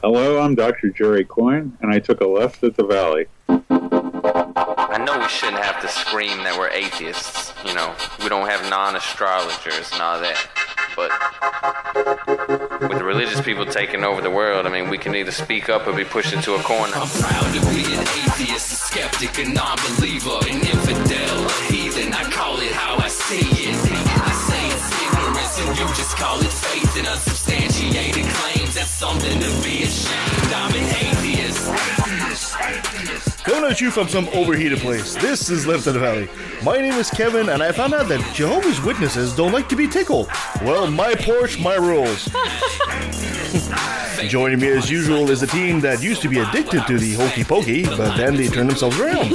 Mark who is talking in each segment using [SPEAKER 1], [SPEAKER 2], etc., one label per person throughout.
[SPEAKER 1] Hello, I'm Dr. Jerry Coyne, and I took a left at the Valley.
[SPEAKER 2] I know we shouldn't have to scream that we're atheists. You know, we don't have non-astrologers and all that. But with the religious people taking over the world, I mean, we can either speak up or be pushed into a corner.
[SPEAKER 3] I'm proud to be an atheist, a skeptic, a non-believer, an infidel, a heathen. I call it how I see it. I say it's ignorance and you just call it faith and unsubstantiated claims. That's something to be ashamed. I'm an atheist.
[SPEAKER 4] Coming at you from some overheated place, this is Left of the Valley. My name is Kevin, and I found out that Jehovah's Witnesses don't like to be tickled. Well, my porch, my rules. Joining me as usual is a team that used to be addicted to the hokey pokey, but then they turned themselves around.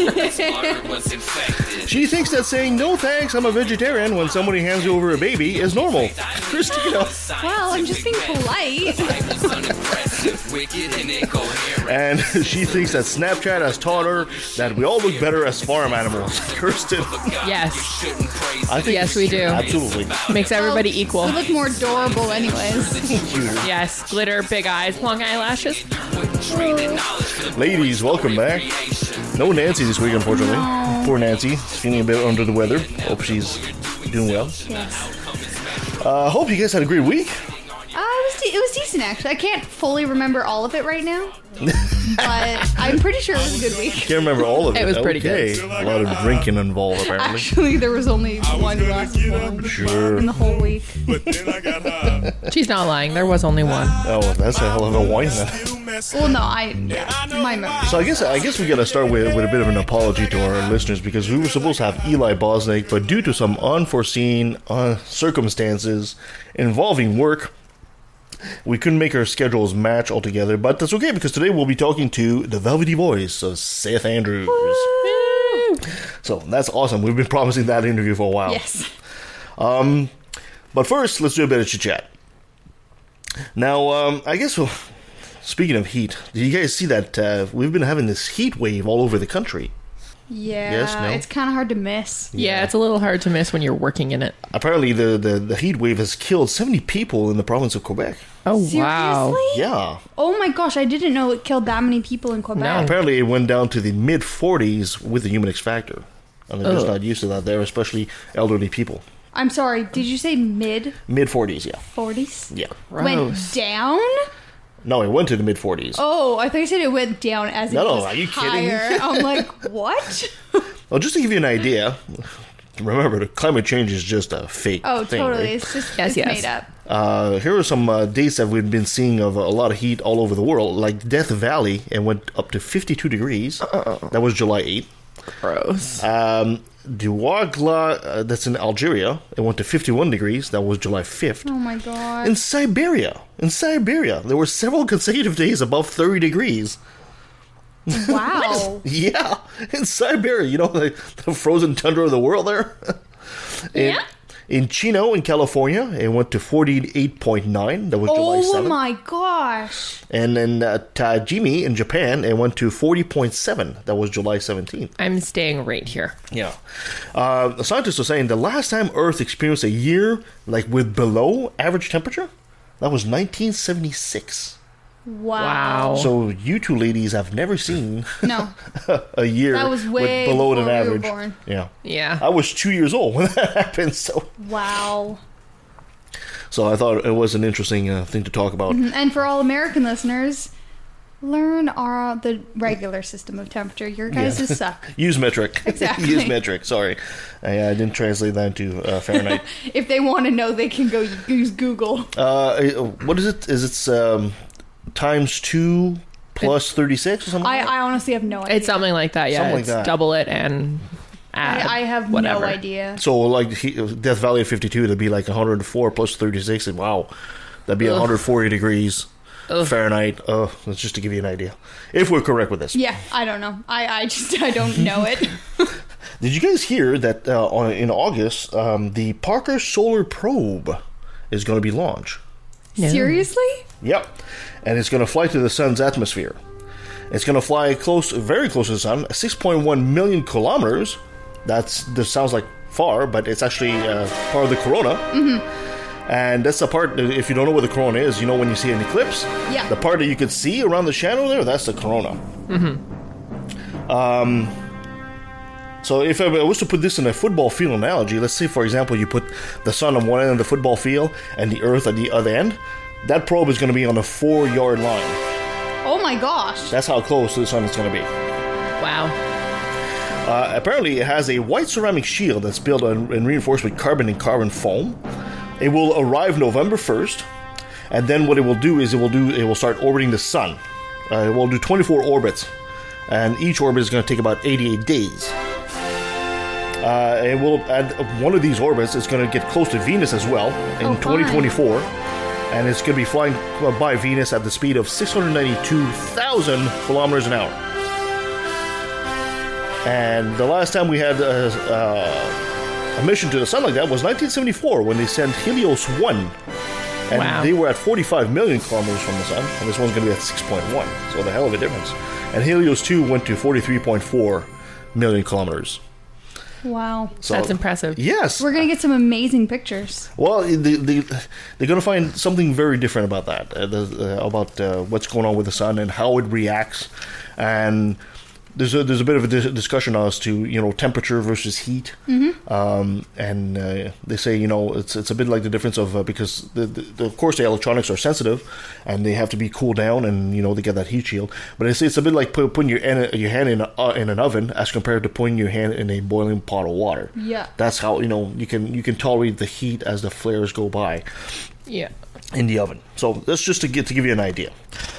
[SPEAKER 4] She thinks that saying, "No thanks, I'm a vegetarian," when somebody hands you over a baby is normal. Christina.
[SPEAKER 5] Well, I'm just being polite.
[SPEAKER 4] And she thinks that Snapchat has taught her that we all look better as farm animals. Kirsten.
[SPEAKER 6] Yes.
[SPEAKER 4] I think
[SPEAKER 6] Yes, we do.
[SPEAKER 4] Absolutely.
[SPEAKER 6] Makes everybody equal.
[SPEAKER 5] We look more adorable anyways.
[SPEAKER 6] Yes, glitter, big eyes, long eyelashes.
[SPEAKER 4] Ladies, welcome back. No Nancy this week, unfortunately.
[SPEAKER 5] No.
[SPEAKER 4] Poor Nancy. Feeling a bit under the weather. Hope she's doing well.
[SPEAKER 5] Yes.
[SPEAKER 4] Hope you guys had a great week.
[SPEAKER 5] It was decent, actually. I can't fully remember all of it right now, but I'm pretty sure it was a good week.
[SPEAKER 4] Can't remember all of it.
[SPEAKER 6] It was pretty
[SPEAKER 4] good. A lot of drinking involved, apparently.
[SPEAKER 5] Actually, there was only one glass of wine
[SPEAKER 4] Sure.
[SPEAKER 5] in the whole week.
[SPEAKER 6] She's not lying. There was only one.
[SPEAKER 4] Oh, that's a hell of a wine then.
[SPEAKER 5] Well, no, my memory.
[SPEAKER 4] So I guess we gotta start with a bit of an apology to our listeners, because we were supposed to have Eli Bosnick, but due to some unforeseen circumstances involving work, we couldn't make our schedules match altogether. But that's okay, because today we'll be talking to the velvety voice of Seth Andrews.
[SPEAKER 6] Woo!
[SPEAKER 4] So that's awesome. We've been promising that interview for a while.
[SPEAKER 5] Yes.
[SPEAKER 4] But first, let's do a bit of chit-chat. Now, I guess, speaking of heat, did you guys see that we've been having this heat wave all over the country?
[SPEAKER 5] Yeah,
[SPEAKER 4] Yes, no?
[SPEAKER 5] it's kind of hard to miss.
[SPEAKER 6] Yeah, it's a little hard to miss when you're working in it.
[SPEAKER 4] Apparently, the heat wave has killed 70 people in the province of Quebec.
[SPEAKER 6] Oh,
[SPEAKER 5] Seriously?
[SPEAKER 6] wow.
[SPEAKER 4] Yeah.
[SPEAKER 5] Oh my gosh, I didn't know it killed that many people in Quebec.
[SPEAKER 6] No.
[SPEAKER 4] Apparently, it went down to the mid-40s with the human X factor. And they're just not used to that there, especially elderly people.
[SPEAKER 5] I'm sorry, did you say mid
[SPEAKER 4] Mid-40s, yeah.
[SPEAKER 5] 40s?
[SPEAKER 4] Yeah.
[SPEAKER 5] Went
[SPEAKER 6] Gross.
[SPEAKER 5] down?
[SPEAKER 4] No, it went to the mid-40s.
[SPEAKER 5] Oh, I thought you said it went down as
[SPEAKER 4] No,
[SPEAKER 5] it
[SPEAKER 4] no,
[SPEAKER 5] was
[SPEAKER 4] are you kidding me?
[SPEAKER 5] higher. I'm like, what?
[SPEAKER 4] Well, just to give you an idea, remember, the climate change is just a fake
[SPEAKER 5] Oh,
[SPEAKER 4] thing,
[SPEAKER 5] totally.
[SPEAKER 4] right?
[SPEAKER 5] It's just
[SPEAKER 6] Yes,
[SPEAKER 5] it's
[SPEAKER 6] yes.
[SPEAKER 5] made up.
[SPEAKER 4] Here are some dates that we've been seeing of a lot of heat all over the world. Like Death Valley, it went up to 52 degrees. That was July 8th.
[SPEAKER 6] Gross.
[SPEAKER 4] Douargla, that's in Algeria, it went to 51 degrees. That was July 5th.
[SPEAKER 5] Oh my god.
[SPEAKER 4] In Siberia, there were several consecutive days above 30 degrees.
[SPEAKER 5] Wow.
[SPEAKER 4] Yeah, in Siberia, you know, the frozen tundra of the world there.
[SPEAKER 5] Yeah.
[SPEAKER 4] In Chino, in California, it went to 48.9. That was July 7th.
[SPEAKER 5] Oh my gosh.
[SPEAKER 4] And in Tajimi, in Japan, it went to 40.7. That was July 17th.
[SPEAKER 6] I'm staying right here.
[SPEAKER 4] Yeah. The scientists are saying the last time Earth experienced a year like with below average temperature, that was 1976.
[SPEAKER 5] Wow.
[SPEAKER 4] So you two ladies have never seen
[SPEAKER 5] No.
[SPEAKER 4] a year
[SPEAKER 5] That was way
[SPEAKER 4] with below
[SPEAKER 5] before
[SPEAKER 4] than
[SPEAKER 5] we were
[SPEAKER 4] average.
[SPEAKER 5] born.
[SPEAKER 4] Yeah.
[SPEAKER 6] Yeah.
[SPEAKER 4] I was 2 years old when that happened, so
[SPEAKER 5] Wow.
[SPEAKER 4] I thought it was an interesting thing to talk about.
[SPEAKER 5] And for all American listeners, learn the regular system of temperature. Your guys just suck.
[SPEAKER 4] Use metric.
[SPEAKER 5] Exactly.
[SPEAKER 4] Use metric. Sorry, I didn't translate that into Fahrenheit.
[SPEAKER 5] If they want to know, they can go use Google.
[SPEAKER 4] What is it? Is it times 2 plus 36 or something?
[SPEAKER 5] I honestly have no idea.
[SPEAKER 6] It's something like that, yeah.
[SPEAKER 4] Something like
[SPEAKER 6] It's
[SPEAKER 4] that.
[SPEAKER 6] double it and add
[SPEAKER 5] I have
[SPEAKER 6] whatever.
[SPEAKER 5] no idea.
[SPEAKER 4] So like Death Valley at 52, that'd be like 104 plus 36, and wow, that'd be 140 degrees Fahrenheit. That's just to give you an idea, if we're correct with this.
[SPEAKER 5] Yeah, I don't know. I don't know it.
[SPEAKER 4] Did you guys hear that in August, the Parker Solar Probe is going to be launched?
[SPEAKER 6] No.
[SPEAKER 5] Seriously?
[SPEAKER 4] Yep. And it's going to fly to the sun's atmosphere. It's going to fly very close to the sun, 6.1 million kilometers. That sounds like far, but it's actually part of the corona. And that's the part, if you don't know what the corona is, you know when you see an eclipse?
[SPEAKER 5] Yeah.
[SPEAKER 4] The part that you could see around the shadow there, that's the corona. So if I was to put this in a football field analogy, let's say, for example, you put the sun on one end of the football field and the earth at the other end, that probe is going to be on a 4-yard line.
[SPEAKER 5] Oh my gosh.
[SPEAKER 4] That's how close to the sun it's going to be.
[SPEAKER 6] Wow.
[SPEAKER 4] Apparently, it has a white ceramic shield that's built and reinforced with carbon and carbon foam. It will arrive November 1st, and then what it will do is it will start orbiting the sun. It will do 24 orbits, and each orbit is going to take about 88 days. It will, at one of these orbits, it's going to get close to Venus as well in 2024, and it's going to be flying by Venus at the speed of 692,000 kilometers an hour. And the last time we had a mission to the sun like that was 1974 when they sent Helios 1, and they were at 45 million kilometers from the sun, and this one's going to be at 6.1, so the hell of a difference. And Helios 2 went to 43.4 million kilometers.
[SPEAKER 5] Wow.
[SPEAKER 4] So,
[SPEAKER 6] that's impressive.
[SPEAKER 4] Yes.
[SPEAKER 5] We're going to get some amazing pictures.
[SPEAKER 4] Well, they're going to find something very different about that, about what's going on with the sun and how it reacts. And there's a bit of a discussion as to, temperature versus heat. And they say, it's a bit like the difference of, because of course the electronics are sensitive and they have to be cooled down, and, they get that heat shield. But they say it's a bit like putting your hand in an oven as compared to putting your hand in a boiling pot of water.
[SPEAKER 5] Yeah.
[SPEAKER 4] That's how, you can tolerate the heat as the flares go by.
[SPEAKER 6] Yeah.
[SPEAKER 4] In the oven. So that's just to give you an idea.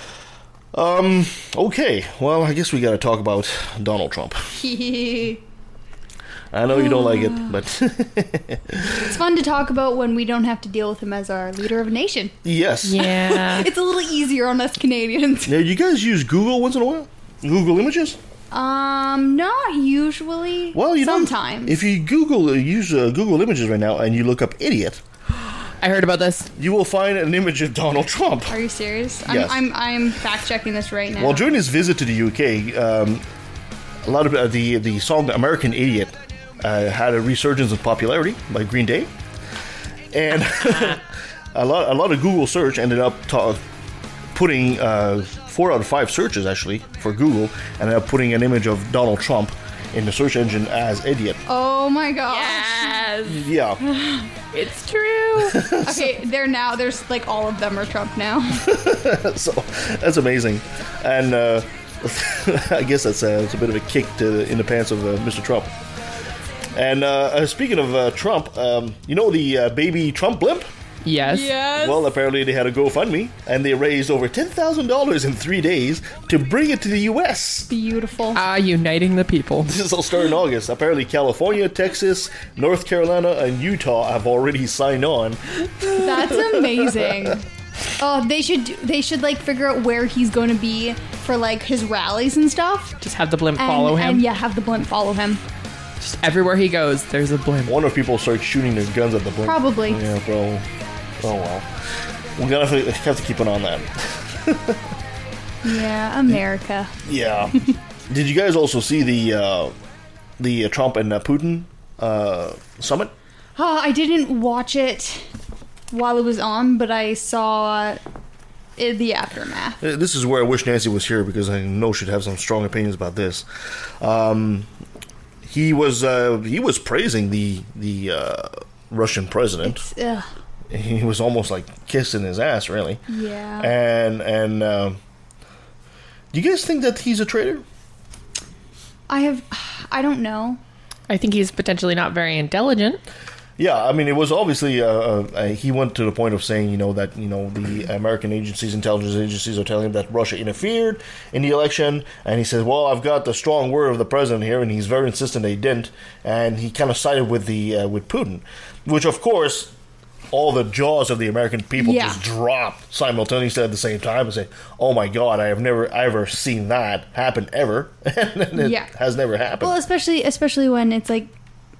[SPEAKER 4] Okay, well, I guess we got to talk about Donald Trump. I know you don't like it, but
[SPEAKER 5] it's fun to talk about when we don't have to deal with him as our leader of a nation.
[SPEAKER 4] Yes.
[SPEAKER 6] Yeah.
[SPEAKER 5] It's a little easier on us Canadians.
[SPEAKER 4] Now, you guys use Google once in a while? Google Images?
[SPEAKER 5] Not usually.
[SPEAKER 4] Well,
[SPEAKER 5] sometimes.
[SPEAKER 4] If you use Google Images right now and you look up idiot,
[SPEAKER 6] I heard about this.
[SPEAKER 4] you will find an image of Donald Trump.
[SPEAKER 5] Are you serious?
[SPEAKER 4] Yes.
[SPEAKER 5] I'm fact checking this right now.
[SPEAKER 4] Well, during his visit to the UK, a lot of the song "American Idiot" had a resurgence in popularity by Green Day, and a lot of Google search ended up putting 4 out of 5 searches actually for Google ended up putting an image of Donald Trump in the search engine as idiot.
[SPEAKER 5] Oh my gosh.
[SPEAKER 6] Yes.
[SPEAKER 4] Yeah.
[SPEAKER 6] It's true.
[SPEAKER 5] Okay, there's like all of them are Trump now.
[SPEAKER 4] So that's amazing, and I guess that's it's a bit of a kick in the pants of Mr. Trump. And speaking of Trump, the baby Trump blimp?
[SPEAKER 6] Yes.
[SPEAKER 4] Well, apparently they had a GoFundMe, and they raised over $10,000 in 3 days to bring it to the U.S.
[SPEAKER 5] Beautiful.
[SPEAKER 6] Uniting the people.
[SPEAKER 4] This will start in August. Apparently California, Texas, North Carolina, and Utah have already signed on.
[SPEAKER 5] That's amazing. Oh, they should like figure out where he's going to be for like his rallies and stuff.
[SPEAKER 6] Just have the blimp follow him.
[SPEAKER 5] And yeah, have the blimp follow him.
[SPEAKER 6] Just everywhere he goes, there's a blimp.
[SPEAKER 4] I wonder if people start shooting their guns at the blimp.
[SPEAKER 5] Probably.
[SPEAKER 4] Yeah, bro. Oh well. We're gonna have to keep an eye on that.
[SPEAKER 5] Yeah, America.
[SPEAKER 4] Yeah. Did you guys also see the Trump and Putin summit?
[SPEAKER 5] Oh, I didn't watch it while it was on, but I saw the aftermath.
[SPEAKER 4] This is where I wish Nancy was here, because I know she'd have some strong opinions about this. He was praising the Russian president. He was almost like kissing his ass, really.
[SPEAKER 5] Yeah.
[SPEAKER 4] And do you guys think that he's a traitor?
[SPEAKER 5] I don't know.
[SPEAKER 6] I think he's potentially not very intelligent.
[SPEAKER 4] Yeah, I mean, it was obviously he went to the point of saying, that the American agencies, intelligence agencies, are telling him that Russia interfered in the election, and he says, "Well, I've got the strong word of the president here," and he's very insistent they didn't, and he kind of sided with with Putin, which of course all the jaws of the American people just dropped simultaneously at the same time and say, "Oh my God, I have never ever seen that happen ever," and it has never happened.
[SPEAKER 5] Well, especially when it's like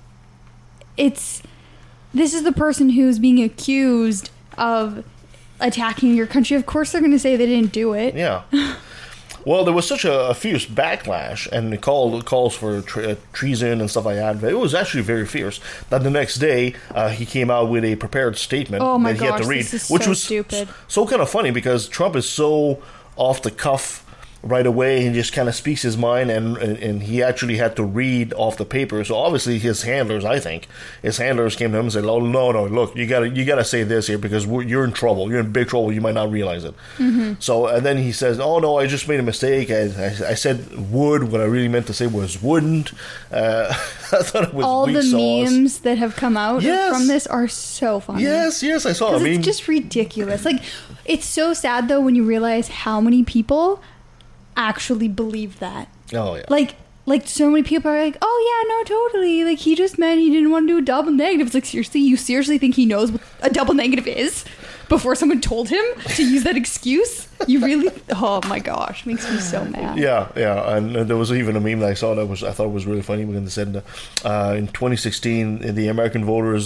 [SPEAKER 5] this is the person who's being accused of attacking your country. Of course they're going to say they didn't do it.
[SPEAKER 4] Yeah. Well, there was such a fierce backlash, and it calls for treason and stuff like that. It was actually very fierce. That the next day, he came out with a prepared statement that he had to read, which was
[SPEAKER 5] stupid.
[SPEAKER 4] So kind of funny because Trump is so off the cuff right away. He just kind of speaks his mind, and he actually had to read off the paper. So obviously his handlers came to him and said, "Oh no, look, you gotta say this here because you're in trouble. You're in big trouble. You might not realize it." Mm-hmm. So and then he says, "Oh no, I just made a mistake. I said would. What I really meant to say was wouldn't." I thought it was
[SPEAKER 5] all
[SPEAKER 4] weak
[SPEAKER 5] the
[SPEAKER 4] sauce.
[SPEAKER 5] memes that have come out
[SPEAKER 4] Yes.
[SPEAKER 5] from this are so funny.
[SPEAKER 4] Yes, I saw.
[SPEAKER 5] It's just ridiculous. Like, it's so sad though when you realize how many people actually believe that.
[SPEAKER 4] Oh yeah.
[SPEAKER 5] Like so many people are like, "Oh yeah, no, totally. Like, he just meant he didn't want to do a double negative." It's like, seriously, you seriously think he knows what a double negative is before someone told him to use that excuse? You really? Oh my gosh, makes me so mad.
[SPEAKER 4] Yeah, and there was even a meme that I saw that I thought was really funny when they said in 2016 the American voters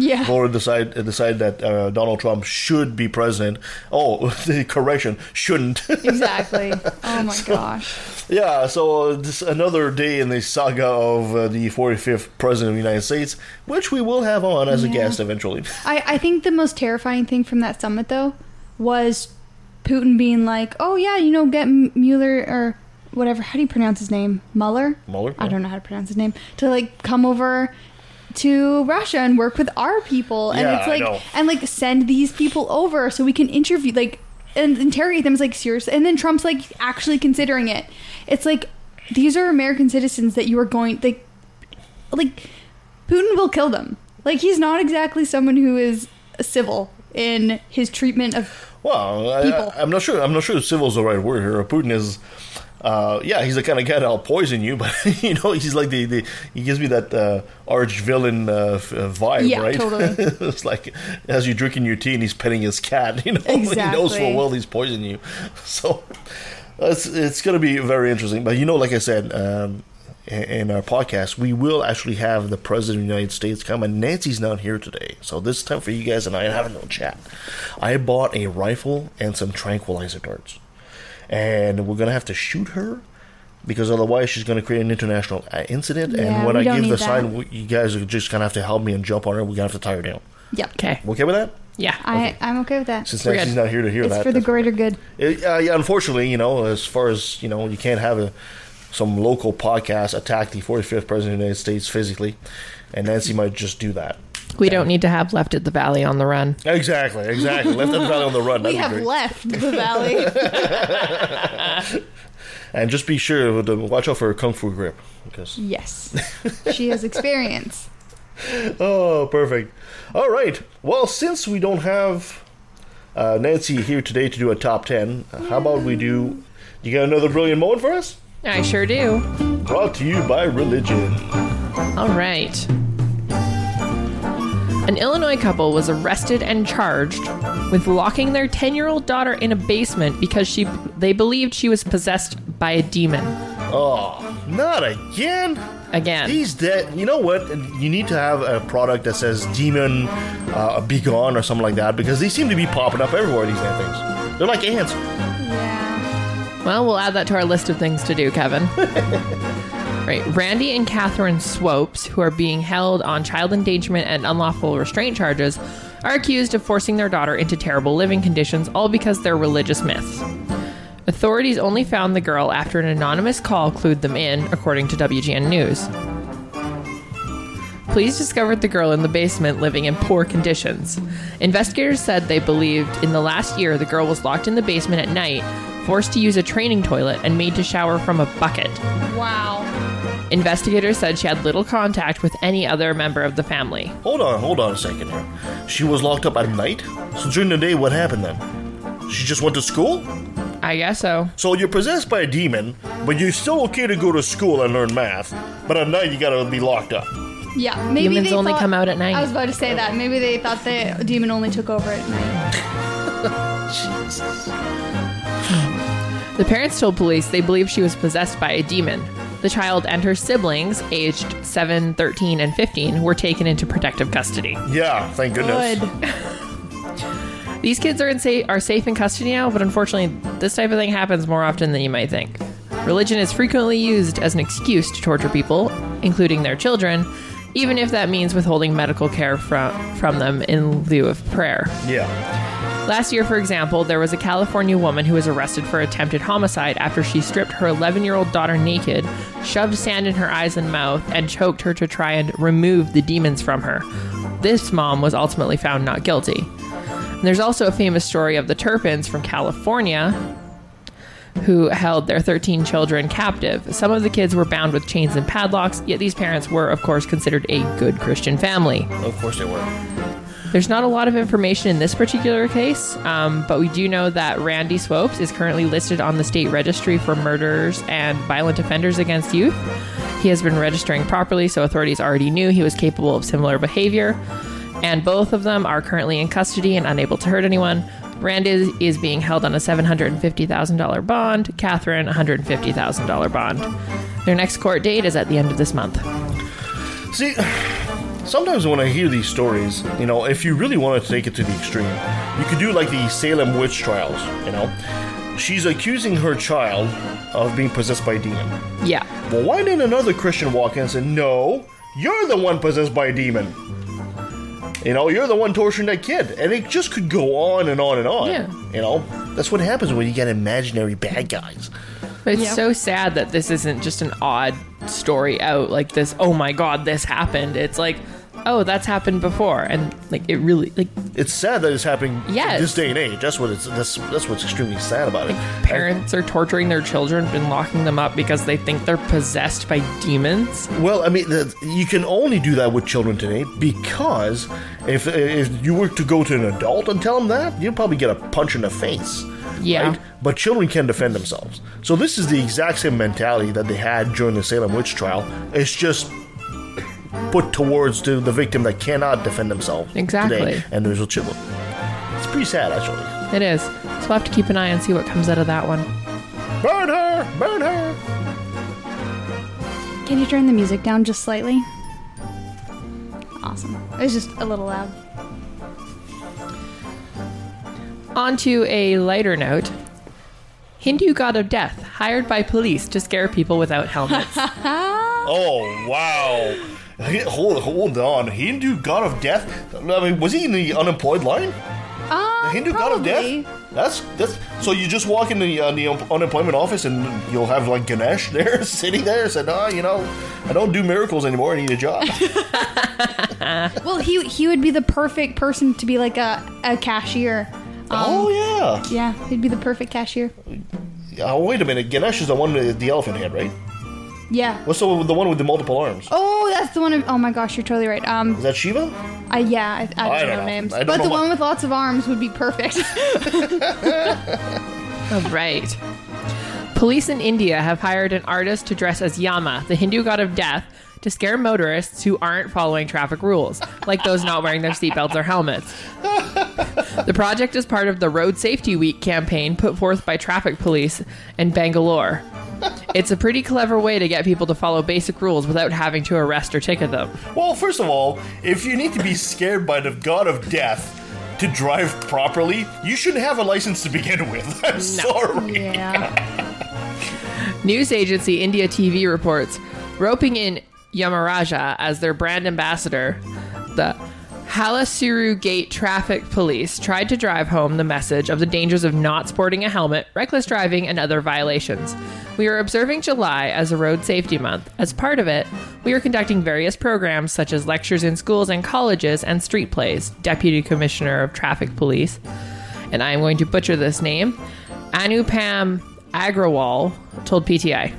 [SPEAKER 4] decided that Donald Trump should be president. Oh, the correction, shouldn't.
[SPEAKER 5] Exactly. Oh my gosh.
[SPEAKER 4] Yeah, so this another day in the saga of the 45th president of the United States, which we will have on as a guest eventually.
[SPEAKER 5] I think the most terrifying thing from that summit though was Putin being like, "Oh yeah, get Mueller or whatever. How do you pronounce his name? Mueller?
[SPEAKER 4] Mueller?
[SPEAKER 5] I don't know how to pronounce his name. To like come over to Russia and work with our people, and
[SPEAKER 4] Yeah,
[SPEAKER 5] it's like
[SPEAKER 4] I know.
[SPEAKER 5] and like send these people over so we can interview and interrogate them." It's like, seriously. And then Trump's like actually considering it. It's like, these are American citizens that you are going like Putin will kill them. Like, he's not exactly someone who is civil in his treatment of people.
[SPEAKER 4] I'm not sure civil is the right word here. Putin is he's the kind of guy that'll poison you, but he's like he gives me that arch villain vibe,
[SPEAKER 5] Yeah,
[SPEAKER 4] right?
[SPEAKER 5] totally.
[SPEAKER 4] It's like as you're drinking your tea and he's petting his cat,
[SPEAKER 5] Exactly.
[SPEAKER 4] He knows full well he's poisoning you. So it's going to be very interesting. But like I said, in our podcast, we will actually have the President of the United States come, and Nancy's not here today. So this is time for you guys and I to have a little chat. I bought a rifle and some tranquilizer darts. And we're going to have to shoot her because otherwise she's going to create an international incident.
[SPEAKER 5] Yeah,
[SPEAKER 4] and when
[SPEAKER 5] we
[SPEAKER 4] I
[SPEAKER 5] don't
[SPEAKER 4] give
[SPEAKER 5] need
[SPEAKER 4] the
[SPEAKER 5] that.
[SPEAKER 4] sign, you guys are just going to have to help me and jump on her. We're going to have to tie her down.
[SPEAKER 5] Yep.
[SPEAKER 6] Okay.
[SPEAKER 4] Okay with that?
[SPEAKER 6] Yeah.
[SPEAKER 5] I'm okay with that.
[SPEAKER 4] Since
[SPEAKER 6] We're
[SPEAKER 4] Nancy's
[SPEAKER 6] good.
[SPEAKER 4] not here to hear
[SPEAKER 5] It's
[SPEAKER 4] that.
[SPEAKER 5] for the greater good.
[SPEAKER 4] Yeah, unfortunately, as far as, you can't have some local podcast attack the 45th President of the United States physically. And Nancy might just do that.
[SPEAKER 6] We don't need to have Left at the Valley on the run.
[SPEAKER 4] Exactly. Left at the Valley on the run.
[SPEAKER 5] We
[SPEAKER 4] That'd be
[SPEAKER 5] have
[SPEAKER 4] great.
[SPEAKER 5] left the valley.
[SPEAKER 4] And just be sure to watch out for her kung fu grip. Because
[SPEAKER 5] Yes. She has experience.
[SPEAKER 4] Oh, perfect. All right. Well, since we don't have Nancy here today to do a top 10, how about we do... You got another brilliant moment for us?
[SPEAKER 6] I sure do.
[SPEAKER 4] Brought to you by religion.
[SPEAKER 6] All right. An Illinois couple was arrested and charged with locking their 10-year-old daughter in a basement because they believed she was possessed by a demon.
[SPEAKER 4] Oh, not again.
[SPEAKER 6] Again.
[SPEAKER 4] He's dead. You know what? You need to have a product that says demon be gone or something like that because they seem to be popping up everywhere, these damn things. They're like ants.
[SPEAKER 5] Yeah.
[SPEAKER 6] Well, we'll add that to our list of things to do, Kevin. Right. Randy and Catherine Swopes, who are being held on child endangerment and unlawful restraint charges, are accused of forcing their daughter into terrible living conditions, all because they're religious myths. Authorities only found the girl after an anonymous call clued them in, according to WGN News. Police discovered the girl in the basement living in poor conditions. Investigators said they believed in the last year the girl was locked in the basement at night, forced to use a training toilet, and made to shower from a bucket.
[SPEAKER 5] Wow.
[SPEAKER 6] Investigators said she had little contact with any other member of the family.
[SPEAKER 4] Hold on a second here. She was locked up at night? So during the day, what happened then? She just went to school?
[SPEAKER 6] I guess so.
[SPEAKER 4] So you're possessed by a demon, but you're still okay to go to school and learn math, but at night you gotta be locked up.
[SPEAKER 5] Yeah, maybe
[SPEAKER 6] Demons
[SPEAKER 5] they
[SPEAKER 6] only
[SPEAKER 5] thought-
[SPEAKER 6] come out at night.
[SPEAKER 5] I was about to say that. Maybe they thought the demon only took over at night.
[SPEAKER 6] The parents told police they believed she was possessed by a demon. The child and her siblings, aged 7, 13, and 15, were taken into protective custody.
[SPEAKER 4] Yeah, thank goodness.
[SPEAKER 5] Good.
[SPEAKER 6] These kids are safe in custody now, but unfortunately, this type of thing happens more often than you might think. Religion is frequently used as an excuse to torture people, including their children, even if that means withholding medical care from them in lieu of prayer.
[SPEAKER 4] Yeah.
[SPEAKER 6] Last year, for example, there was a California woman who was arrested for attempted homicide after she stripped her 11-year-old daughter naked, shoved sand in her eyes and mouth, and choked her to try and remove the demons from her. This mom was ultimately found not guilty. And there's also a famous story of the Turpins from California who held their 13 children captive. Some of the kids were bound with chains and padlocks, yet these parents were, of course, considered a good Christian family.
[SPEAKER 4] Of course they were.
[SPEAKER 6] There's not a lot of information in this particular case, but we do know that Randy Swopes is currently listed on the state registry for murders and violent offenders against youth. He has been registering properly, so authorities already knew he was capable of similar behavior. And both of them are currently in custody and unable to hurt anyone. Randy is being held on a $750,000 bond. Catherine, $150,000 bond. Their next court date is at the end of this month.
[SPEAKER 4] See, sometimes when I hear these stories, if you really want to take it to the extreme, you could do like the Salem witch trials, She's accusing her child of being possessed by a demon.
[SPEAKER 6] Yeah.
[SPEAKER 4] Well, why didn't another Christian walk in and say, no, you're the one possessed by a demon? You're the one torturing that kid. And it just could go on and on and on.
[SPEAKER 6] Yeah.
[SPEAKER 4] That's what happens when you get imaginary bad guys.
[SPEAKER 6] But it's so sad that this isn't just an odd story out like this, oh my god, this happened. It's like, oh, that's happened before. And it really
[SPEAKER 4] it's sad that it's happening in
[SPEAKER 6] Yes.
[SPEAKER 4] this day and age. That's what's extremely sad about it.
[SPEAKER 6] parents are torturing their children and locking them up because they think they're possessed by demons.
[SPEAKER 4] Well, I mean, you can only do that with children today because if you were to go to an adult and tell them that, you'd probably get a punch in the face.
[SPEAKER 6] Yeah.
[SPEAKER 4] Right? But children can defend themselves. So this is the exact same mentality that they had during the Salem witch trial. It's just put towards the victim that cannot defend themselves.
[SPEAKER 6] Exactly.
[SPEAKER 4] Today, and there's a children. It's pretty sad, actually.
[SPEAKER 6] It is. So we'll have to keep an eye and see what comes out of that one.
[SPEAKER 4] Burn her! Burn her!
[SPEAKER 5] Can you turn the music down just slightly? Awesome. It was just a little loud.
[SPEAKER 6] On to a lighter note. Hindu god of death, hired by police to scare people without helmets.
[SPEAKER 4] Oh, wow. Hold on. Hindu god of death? I mean, was he in the unemployed line? The Hindu god of
[SPEAKER 5] Probably.
[SPEAKER 4] death? That's so you just walk in the unemployment office and you'll have like Ganesh there sitting there saying, I don't do miracles anymore, I need a job.
[SPEAKER 5] Well, he would be the perfect person to be like a cashier.
[SPEAKER 4] Oh yeah.
[SPEAKER 5] Yeah, he'd be the perfect cashier.
[SPEAKER 4] Oh, wait a minute. Ganesh is the one with the elephant head, right?
[SPEAKER 5] Yeah.
[SPEAKER 4] What's the one with the multiple arms?
[SPEAKER 5] Oh, that's the one. Oh my gosh, you're totally right.
[SPEAKER 4] Is that Shiva?
[SPEAKER 5] I don't know names,
[SPEAKER 4] I don't
[SPEAKER 5] but
[SPEAKER 4] know
[SPEAKER 5] the
[SPEAKER 4] my-
[SPEAKER 5] one with lots of arms would be perfect.
[SPEAKER 6] Oh, right. Police in India have hired an artist to dress as Yama, the Hindu god of death, to scare motorists who aren't following traffic rules, like those not wearing their seatbelts or helmets. The project is part of the Road Safety Week campaign put forth by traffic police in Bangalore. It's a pretty clever way to get people to follow basic rules without having to arrest or ticket them.
[SPEAKER 4] Well, first of all, if you need to be scared by the god of death to drive properly, you shouldn't have a license to begin with. I'm sorry.
[SPEAKER 5] Yeah.
[SPEAKER 6] News agency India TV reports, roping in Yamaraja as their brand ambassador, the Halasuru Gate Traffic Police tried to drive home the message of the dangers of not sporting a helmet, reckless driving, and other violations. We are observing July as a road safety month. As part of it, we are conducting various programs such as lectures in schools and colleges and street plays, Deputy Commissioner of Traffic Police, and I am going to butcher this name, Anupam Agrawal, told PTI.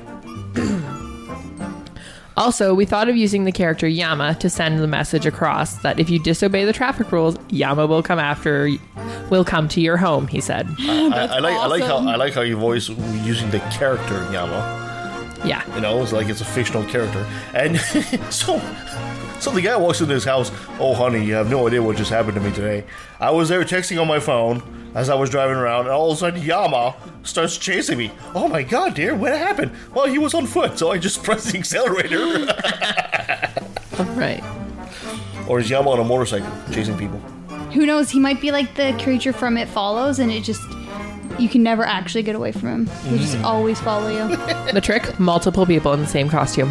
[SPEAKER 6] Also, we thought of using the character Yama to send the message across that if you disobey the traffic rules, Yama will come to your home, he said.
[SPEAKER 4] I like how your voice using the character Yama.
[SPEAKER 6] Yeah.
[SPEAKER 4] It's like it's a fictional character. And so the guy walks into his house. Oh, honey, you have no idea what just happened to me today. I was there texting on my phone as I was driving around, and all of a sudden Yama starts chasing me. Oh my god, dear, what happened? Well, he was on foot, so I just pressed the accelerator.
[SPEAKER 6] All right.
[SPEAKER 4] Or is Yama on a motorcycle chasing people?
[SPEAKER 5] Who knows? He might be like the creature from It Follows, and you can never actually get away from him. He'll just always follow you.
[SPEAKER 6] The trick? Multiple people in the same costume.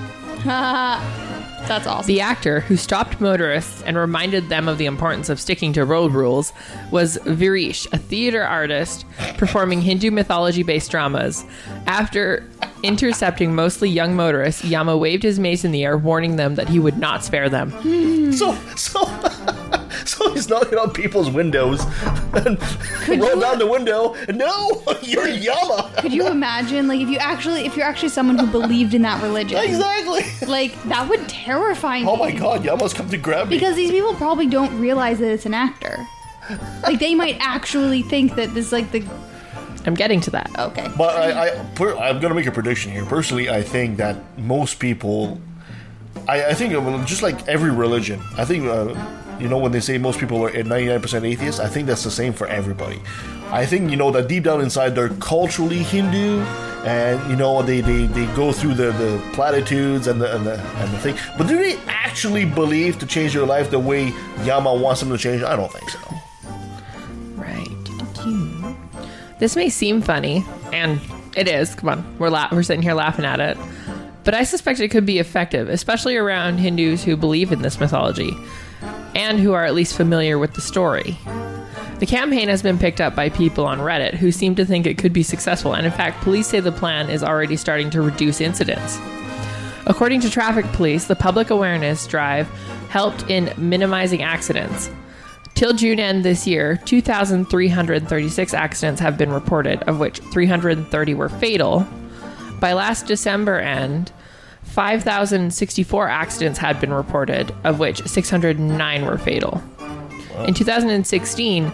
[SPEAKER 5] That's awesome.
[SPEAKER 6] The actor who stopped motorists and reminded them of the importance of sticking to road rules was Virish, a theater artist performing Hindu mythology-based dramas. After intercepting mostly young motorists, Yama waved his mace in the air, warning them that he would not spare them.
[SPEAKER 4] So he's knocking on people's windows and roll down the window. No, you're Yama.
[SPEAKER 5] Could you imagine, like, if you're actually someone who believed in that religion?
[SPEAKER 4] Exactly.
[SPEAKER 5] Like, that would terrify me.
[SPEAKER 4] Oh my God, Yama's come to grab me.
[SPEAKER 5] Because these people probably don't realize that it's an actor. Like, they might actually think that this is like the...
[SPEAKER 6] I'm getting to that.
[SPEAKER 5] Okay.
[SPEAKER 4] But I'm going to make a prediction here. Personally, I think that most people... I think, just like every religion, I think... when they say most people are 99% atheists, I think that's the same for everybody. I think, that deep down inside they're culturally Hindu, and, they go through the platitudes and the thing. But do they actually believe to change their life the way Yama wants them to change? I don't think so.
[SPEAKER 6] Right. This may seem funny, and it is. Come on, we're sitting here laughing at it. But I suspect it could be effective, especially around Hindus who believe in this mythology, and who are at least familiar with the story. The campaign has been picked up by people on Reddit who seem to think it could be successful, and in fact, police say the plan is already starting to reduce incidents. According to traffic police, the public awareness drive helped in minimizing accidents. Till June end this year, 2,336 accidents have been reported, of which 330 were fatal. By last December end, 5,064 accidents had been reported, of which 609 were fatal. Wow. In 2016,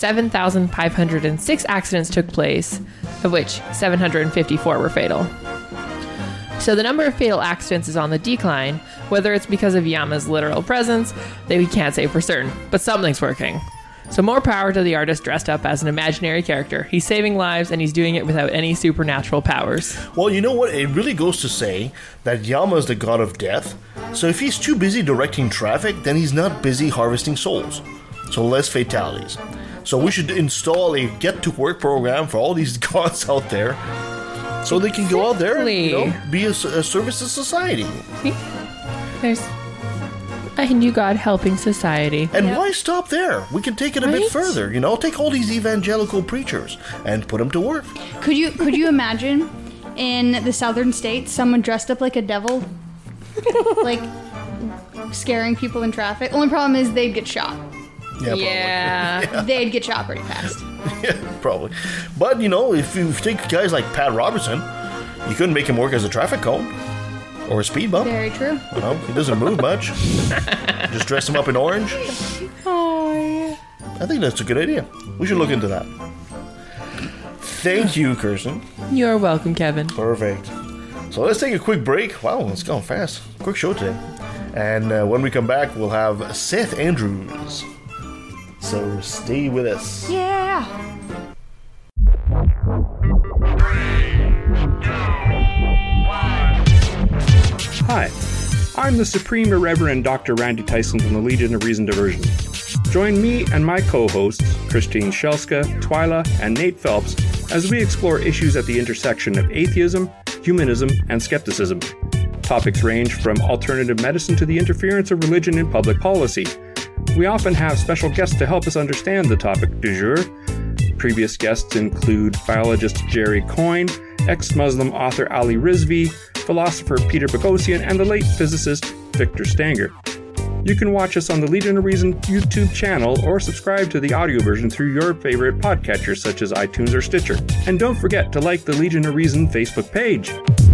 [SPEAKER 6] 7,506 accidents took place, of which 754 were fatal. So the number of fatal accidents is on the decline. Whether it's because of Yama's literal presence, we can't say for certain, but something's working. So more power to the artist dressed up as an imaginary character. He's saving lives, and he's doing it without any supernatural powers.
[SPEAKER 4] Well, you know what? It really goes to say that Yama is the god of death. So if he's too busy directing traffic, then he's not busy harvesting souls. So less fatalities. So we should install a get-to-work program for all these gods out there, so they can go out there and be a service to society.
[SPEAKER 6] There's a Hindu god helping society.
[SPEAKER 4] And why stop there? We can take it a bit further. Take all these evangelical preachers and put them to work.
[SPEAKER 5] Could you imagine in the southern states someone dressed up like a devil, like scaring people in traffic? Only problem is they'd get shot.
[SPEAKER 6] Yeah.
[SPEAKER 5] They'd get shot pretty fast.
[SPEAKER 4] Yeah, probably. But, if you take guys like Pat Robertson, you couldn't make him work as a traffic cone or a speed bump.
[SPEAKER 5] Very true.
[SPEAKER 4] He doesn't move much. Just dress him up in orange.
[SPEAKER 6] Oh, yeah.
[SPEAKER 4] I think that's a good idea. We should look into that. Thank you, Kirsten.
[SPEAKER 6] You're welcome, Kevin.
[SPEAKER 4] Perfect. So let's take a quick break. Wow, it's going fast. Quick show today. And when we come back, we'll have Seth Andrews. So stay with us.
[SPEAKER 5] Yeah.
[SPEAKER 7] Hi, I'm the Supreme Irreverend Dr. Randy Tyson from the Legion of Reason Diversion. Join me and my co-hosts, Christine Shelska, Twyla, and Nate Phelps, as we explore issues at the intersection of atheism, humanism, and skepticism. Topics range from alternative medicine to the interference of religion in public policy. We often have special guests to help us understand the topic du jour. Previous guests include biologist Jerry Coyne, ex-Muslim author Ali Rizvi, philosopher Peter Boghossian, and the late physicist Victor Stanger. You can watch us on the Legion of Reason YouTube channel or subscribe to the audio version through your favorite podcatchers such as iTunes or Stitcher. And don't forget to like the Legion of Reason Facebook page.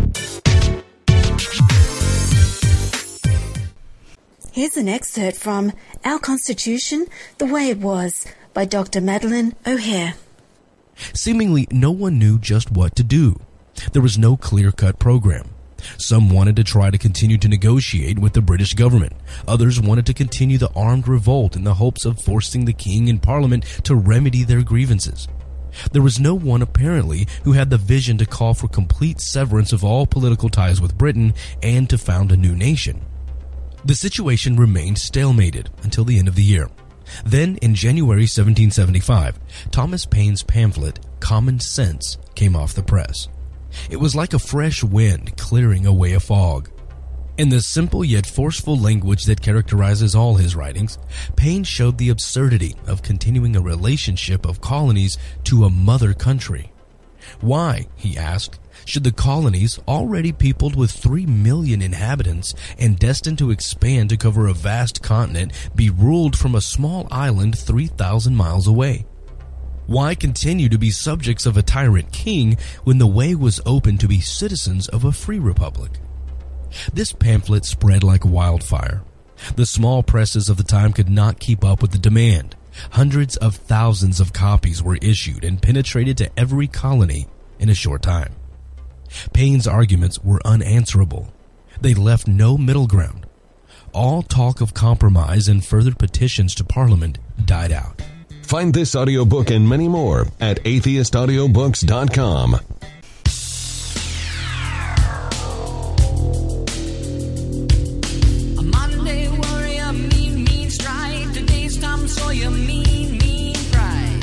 [SPEAKER 8] Here's an excerpt from Our Constitution, The Way It Was, by Dr. Madeleine O'Hare.
[SPEAKER 9] Seemingly, no one knew just what to do. There was no clear-cut program. Some wanted to try to continue to negotiate with the British government. Others wanted to continue the armed revolt in the hopes of forcing the king and parliament to remedy their grievances. There was no one, apparently, who had the vision to call for complete severance of all political ties with Britain and to found a new nation. The situation remained stalemated until the end of the year. Then, in January 1775, Thomas Paine's pamphlet, Common Sense, came off the press. It was like a fresh wind clearing away a fog. In the simple yet forceful language that characterizes all his writings, Paine showed the absurdity of continuing a relationship of colonies to a mother country. Why, he asked, should the colonies, already peopled with 3 million inhabitants and destined to expand to cover a vast continent, be ruled from a small island 3,000 miles away? Why continue to be subjects of a tyrant king when the way was open to be citizens of a free republic? This pamphlet spread like wildfire. The small presses of the time could not keep up with the demand. Hundreds of thousands of copies were issued and penetrated to every colony in a short time. Paine's arguments were unanswerable. They left no middle ground. All talk of compromise and further petitions to Parliament died out.
[SPEAKER 10] Find this audiobook and many more at atheistaudiobooks.com.
[SPEAKER 3] A Monday warrior, mean strike. Today's Tom Sawyer, mean pride.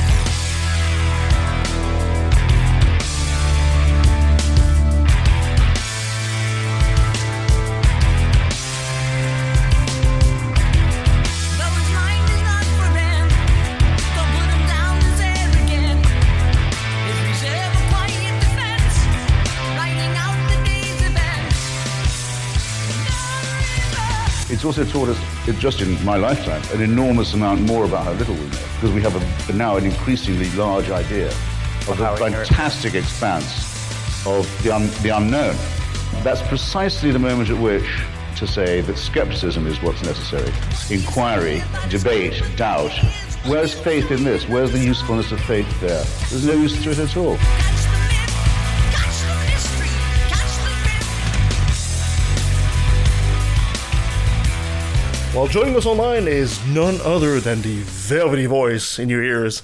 [SPEAKER 3] Though his mind is not for rent, don't put him down as arrogant. His reserve of quiet defense, writing out the day's events.
[SPEAKER 11] It's also taught us, just in my lifetime, an enormous amount more about how little we know, because we have now an increasingly large idea of the fantastic expanse of the unknown. That's precisely the moment at which to say that skepticism is what's necessary. Inquiry, debate, doubt. Where's faith in this? Where's the usefulness of faith there? There's no use to it at all.
[SPEAKER 4] Well, joining us online is none other than the velvety voice in your ears,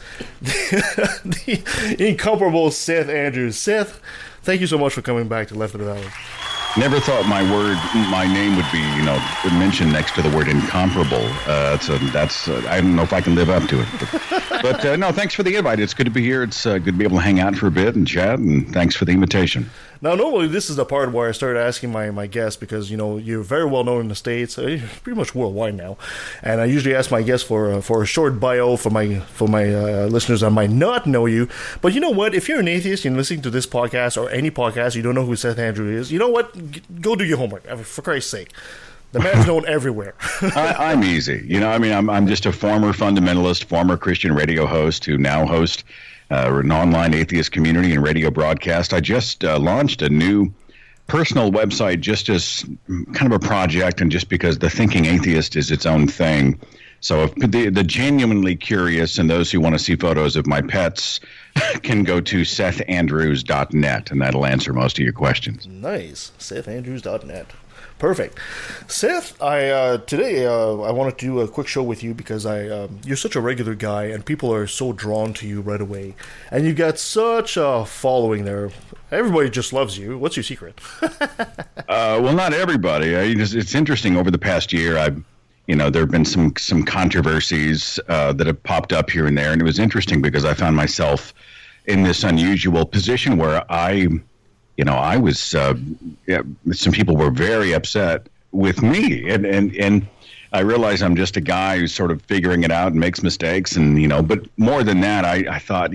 [SPEAKER 4] the incomparable Seth Andrews. Seth, thank you so much for coming back to Left of the Valley.
[SPEAKER 12] Never thought my name would be, mentioned next to the word incomparable. I don't know if I can live up to it. But no, thanks for the invite. It's good to be here. It's good to be able to hang out for a bit and chat, and thanks for the invitation.
[SPEAKER 4] Now, normally this is the part where I started asking my guests, because, you're very well known in the States, pretty much worldwide now. And I usually ask my guests for a short bio for my listeners that might not know you. But you know what? If you're an atheist and listening to this podcast or any podcast, you don't know who Seth Andrews is, you know what? Go do your homework, for Christ's sake. The man's known everywhere.
[SPEAKER 12] I'm easy. I'm just a former fundamentalist, former Christian radio host who now hosts an online atheist community and radio broadcast. I just launched a new personal website just as kind of a project, and just because the Thinking Atheist is its own thing. So if the genuinely curious and those who want to see photos of my pets can go to SethAndrews.net, and that'll answer most of your questions.
[SPEAKER 4] Nice. SethAndrews.net. Perfect. Seth, today I wanted to do a quick show with you because you're such a regular guy and people are so drawn to you right away. And you've got such a following there. Everybody just loves you. What's your secret?
[SPEAKER 12] Well, not everybody. It's interesting. Over the past year, there have been some controversies that have popped up here and there. And it was interesting because I found myself in this unusual position where I was, some people were very upset with me, and I realize I'm just a guy who's sort of figuring it out and makes mistakes, and, but more than that, I thought,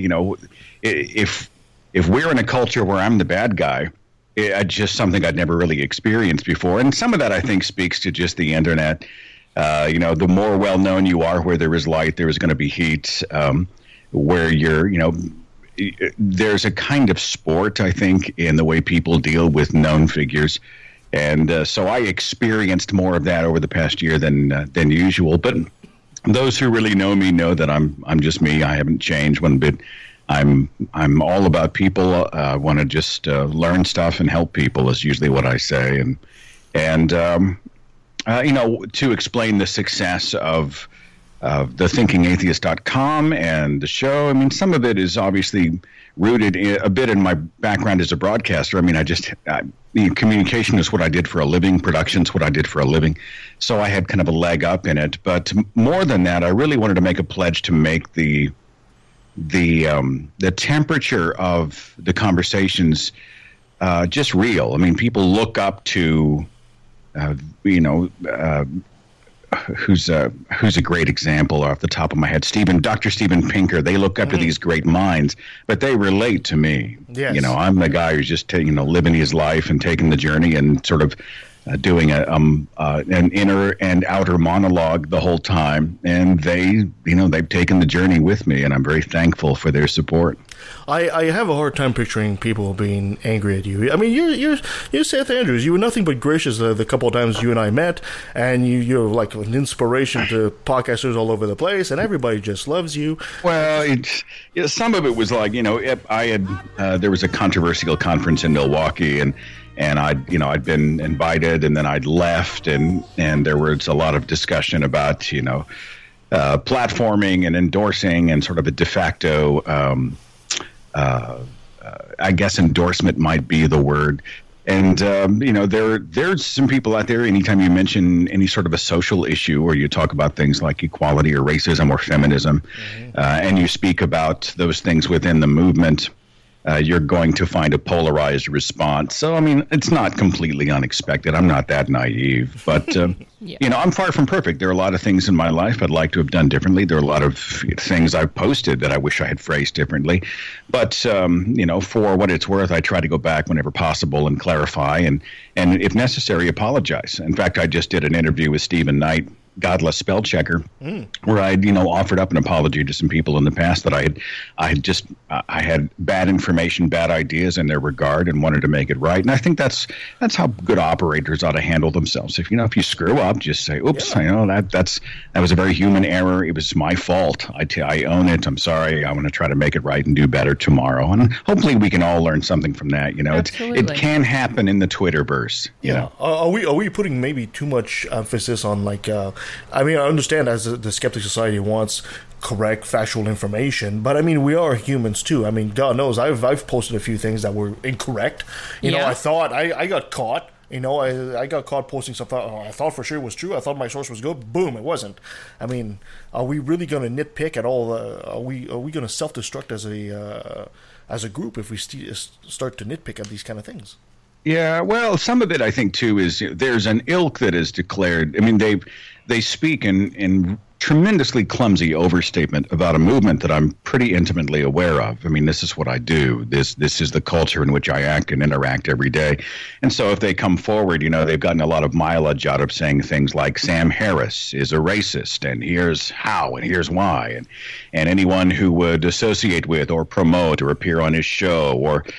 [SPEAKER 12] if we're in a culture where I'm the bad guy, it's just something I'd never really experienced before. And some of that, I think, speaks to just the internet. The more well-known you are, where there is light, there is going to be heat, where you're, there's a kind of sport, I think, in the way people deal with known figures. And so I experienced more of that over the past year than usual. But those who really know me know that I'm just me. I haven't changed one bit. I'm all about people. I want to just learn stuff and help people is usually what I say. And to explain the success of the thinkingatheist.com and the show. I mean, some of it is obviously rooted a bit in my background as a broadcaster. I mean, communication is what I did for a living. Production's what I did for a living. So I had kind of a leg up in it. But more than that, I really wanted to make a pledge to make the temperature of the conversations just real. I mean, people look up to, who's a great example off the top of my head? Dr. Steven Pinker. They look up to these great minds, but they relate to me.
[SPEAKER 4] Yes.
[SPEAKER 12] You know, I'm the guy who's just living his life and taking the journey and sort of doing an inner and outer monologue the whole time. And they've taken the journey with me, and I'm very thankful for their support.
[SPEAKER 4] I have a hard time picturing people being angry at you. I mean, you're Seth Andrews. You were nothing but gracious the couple of times you and I met, and you're like an inspiration to podcasters all over the place, and everybody just loves you.
[SPEAKER 12] Well, some of it was like, there was a controversial conference in Milwaukee, and I'd been invited, and then I'd left, and there was a lot of discussion about platforming and endorsing and sort of a de facto. I guess endorsement might be the word. And, there's some people out there, anytime you mention any sort of a social issue or you talk about things like equality or racism or feminism, and you speak about those things within the movement, you're going to find a polarized response. So, I mean, it's not completely unexpected. I'm not that naive. But, I'm far from perfect. There are a lot of things in my life I'd like to have done differently. There are a lot of things I've posted that I wish I had phrased differently. But, for what it's worth, I try to go back whenever possible and clarify and if necessary, apologize. In fact, I just did an interview with Stephen Knight, Godless Spell Checker, where I'd offered up an apology to some people in the past that I had bad information, bad ideas in their regard, and wanted to make it right. And I think that's how good operators ought to handle themselves. If you screw up, just say, "Oops, that was a very human error. It was my fault. I own it. I'm sorry. I want to try to make it right and do better tomorrow." And hopefully, we can all learn something from that. It can happen in the Twitterverse.
[SPEAKER 4] Are we putting maybe too much emphasis on I understand as the Skeptic Society wants correct factual information, but I mean, we are humans too. I mean, God knows I've posted a few things that were incorrect. I thought I got caught. I got caught posting something I thought for sure was true. I thought my source was good. Boom, it wasn't. I mean, are we really going to nitpick at all? Are we going to self-destruct as a group if we start to nitpick at these kind of things?
[SPEAKER 12] Yeah, well, some of it I think too is there's an ilk that is declared. I mean, they speak in tremendously clumsy overstatement about a movement that I'm pretty intimately aware of. I mean, this is what I do. This is the culture in which I act and interact every day. And so if they come forward, they've gotten a lot of mileage out of saying things like Sam Harris is a racist, and here's how, and here's why, and anyone who would associate with or promote or appear on his show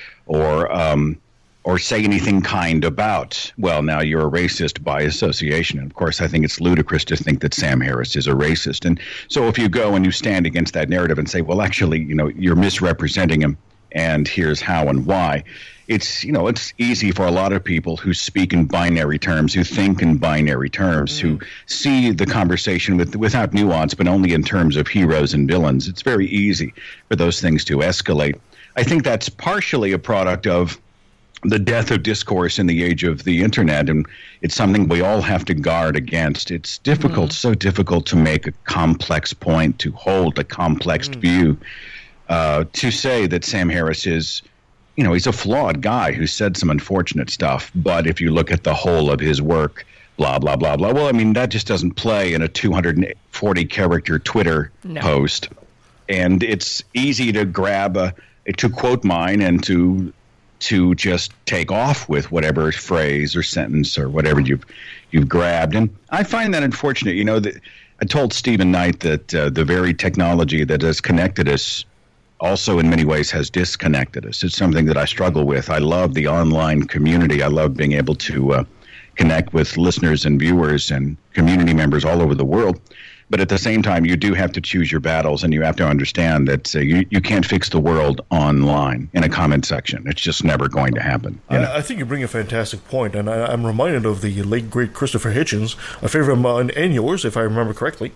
[SPEAKER 12] or say anything kind about, well, now you're a racist by association. And of course, I think it's ludicrous to think that Sam Harris is a racist. And so if you go and you stand against that narrative and say, well, actually, you're misrepresenting him, and here's how and why, it's easy for a lot of people who speak in binary terms, who think in binary terms, who see the conversation without nuance, but only in terms of heroes and villains. It's very easy for those things to escalate. I think that's partially a product of the death of discourse in the age of the internet, and it's something we all have to guard against. It's difficult, so difficult to make a complex point, to hold a complex view, to say that Sam Harris is, he's a flawed guy who said some unfortunate stuff, but if you look at the whole of his work, blah, blah, blah, blah, well, I mean, that just doesn't play in a 240-character Twitter post, and it's easy to grab to quote mine and to just take off with whatever phrase or sentence or whatever you've grabbed. And I find that unfortunate. I told Stephen Knight that the very technology that has connected us also in many ways has disconnected us. It's something that I struggle with. I love the online community. I love being able to connect with listeners and viewers and community members all over the world. But at the same time, you do have to choose your battles, and you have to understand that you can't fix the world online in a comment section. It's just never going to happen.
[SPEAKER 4] I think you bring a fantastic point, and I'm reminded of the late, great Christopher Hitchens, a favorite of mine and yours, if I remember correctly.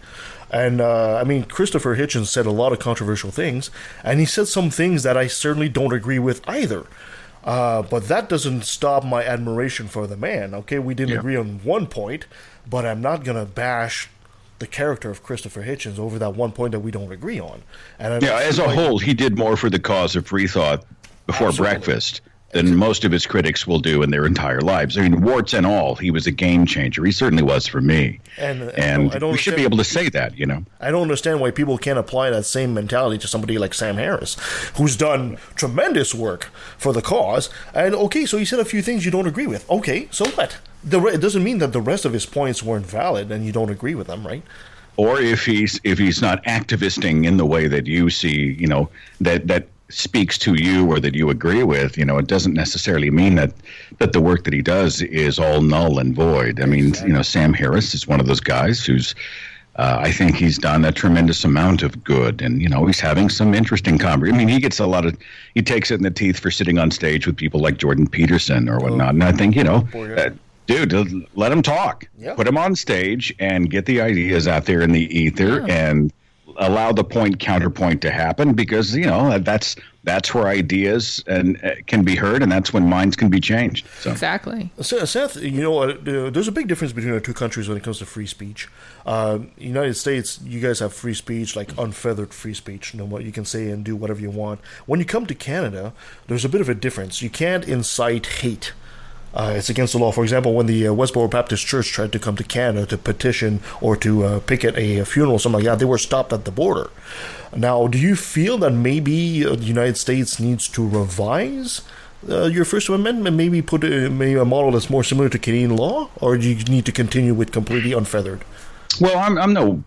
[SPEAKER 4] And, Christopher Hitchens said a lot of controversial things, and he said some things that I certainly don't agree with either. But that doesn't stop my admiration for the man. Okay, we didn't agree on one point, but I'm not going to bash the character of Christopher Hitchens over that one point that we don't agree on. And
[SPEAKER 12] as a whole, he did more for the cause of free thought before breakfast than most of his critics will do in their entire lives. I mean, warts and all, he was a game changer. He certainly was for me. And we should be able to say that, you know.
[SPEAKER 4] I don't understand why people can't apply that same mentality to somebody like Sam Harris, who's done tremendous work for the cause. And, okay, so he said a few things you don't agree with. Okay, so what? It doesn't mean that the rest of his points weren't valid and you don't agree with them, right?
[SPEAKER 12] Or if he's not activisting in the way that you see, you know, that speaks to you or that you agree with, you know, it doesn't necessarily mean that the work that he does is all null and void. I mean, you know, Sam Harris is one of those guys who's, I think he's done a tremendous amount of good, and, you know, he's having some interesting conversations. I mean, he takes it in the teeth for sitting on stage with people like Jordan Peterson or whatnot, and I think, you know, dude, let him talk. Yep. Put him on stage and get the ideas out there in the ether and allow the point-counterpoint to happen, because, you know, that's where ideas can be heard, and that's when minds can be changed. So.
[SPEAKER 6] Exactly.
[SPEAKER 4] Seth, you know, there's a big difference between the two countries when it comes to free speech. United States, you guys have free speech, like unfeathered free speech. You know what, you can say and do whatever you want. When you come to Canada, there's a bit of a difference. You can't incite hate. It's against the law. For example, when the Westboro Baptist Church tried to come to Canada to petition or to picket a funeral, something like that, they were stopped at the border. Now, do you feel that maybe the United States needs to revise your First Amendment and maybe put maybe a model that's more similar to Canadian law, or do you need to continue with completely unfeathered?
[SPEAKER 12] Well, I'm not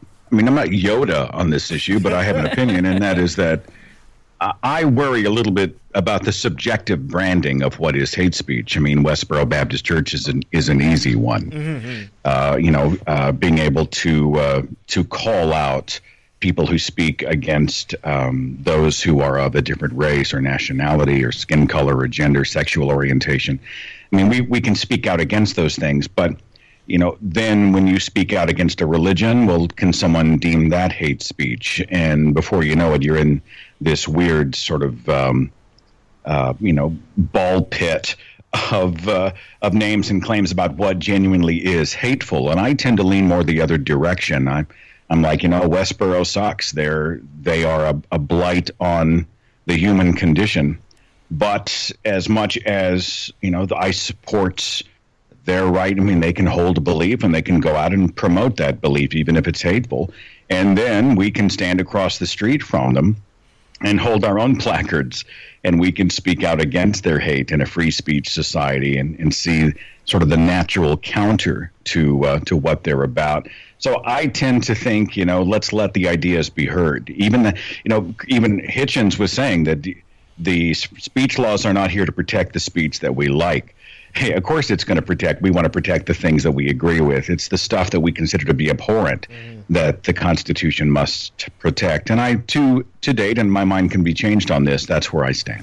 [SPEAKER 12] Yoda on this issue, but I have an opinion, and that is that I worry a little bit about the subjective branding of what is hate speech. I mean, Westboro Baptist Church is an easy one. Mm-hmm. Being able to call out people who speak against those who are of a different race or nationality or skin color or gender, sexual orientation. I mean, we can speak out against those things, but, you know, then when you speak out against a religion, well, can someone deem that hate speech? And before you know it, you're in this weird sort of, ball pit of names and claims about what genuinely is hateful. And I tend to lean more the other direction. I'm like, you know, Westboro sucks. They are a blight on the human condition. But as much as, you know, I support their right, I mean, they can hold a belief and they can go out and promote that belief, even if it's hateful. And then we can stand across the street from them and hold our own placards, and we can speak out against their hate in a free speech society and see sort of the natural counter to what they're about. So I tend to think, you know, let's let the ideas be heard. Even Hitchens was saying that the speech laws are not here to protect the speech that we like. Hey, of course we want to protect the things that we agree with. It's the stuff that we consider to be abhorrent that the Constitution must protect. And I, to date, and my mind can be changed on this, that's where I stand.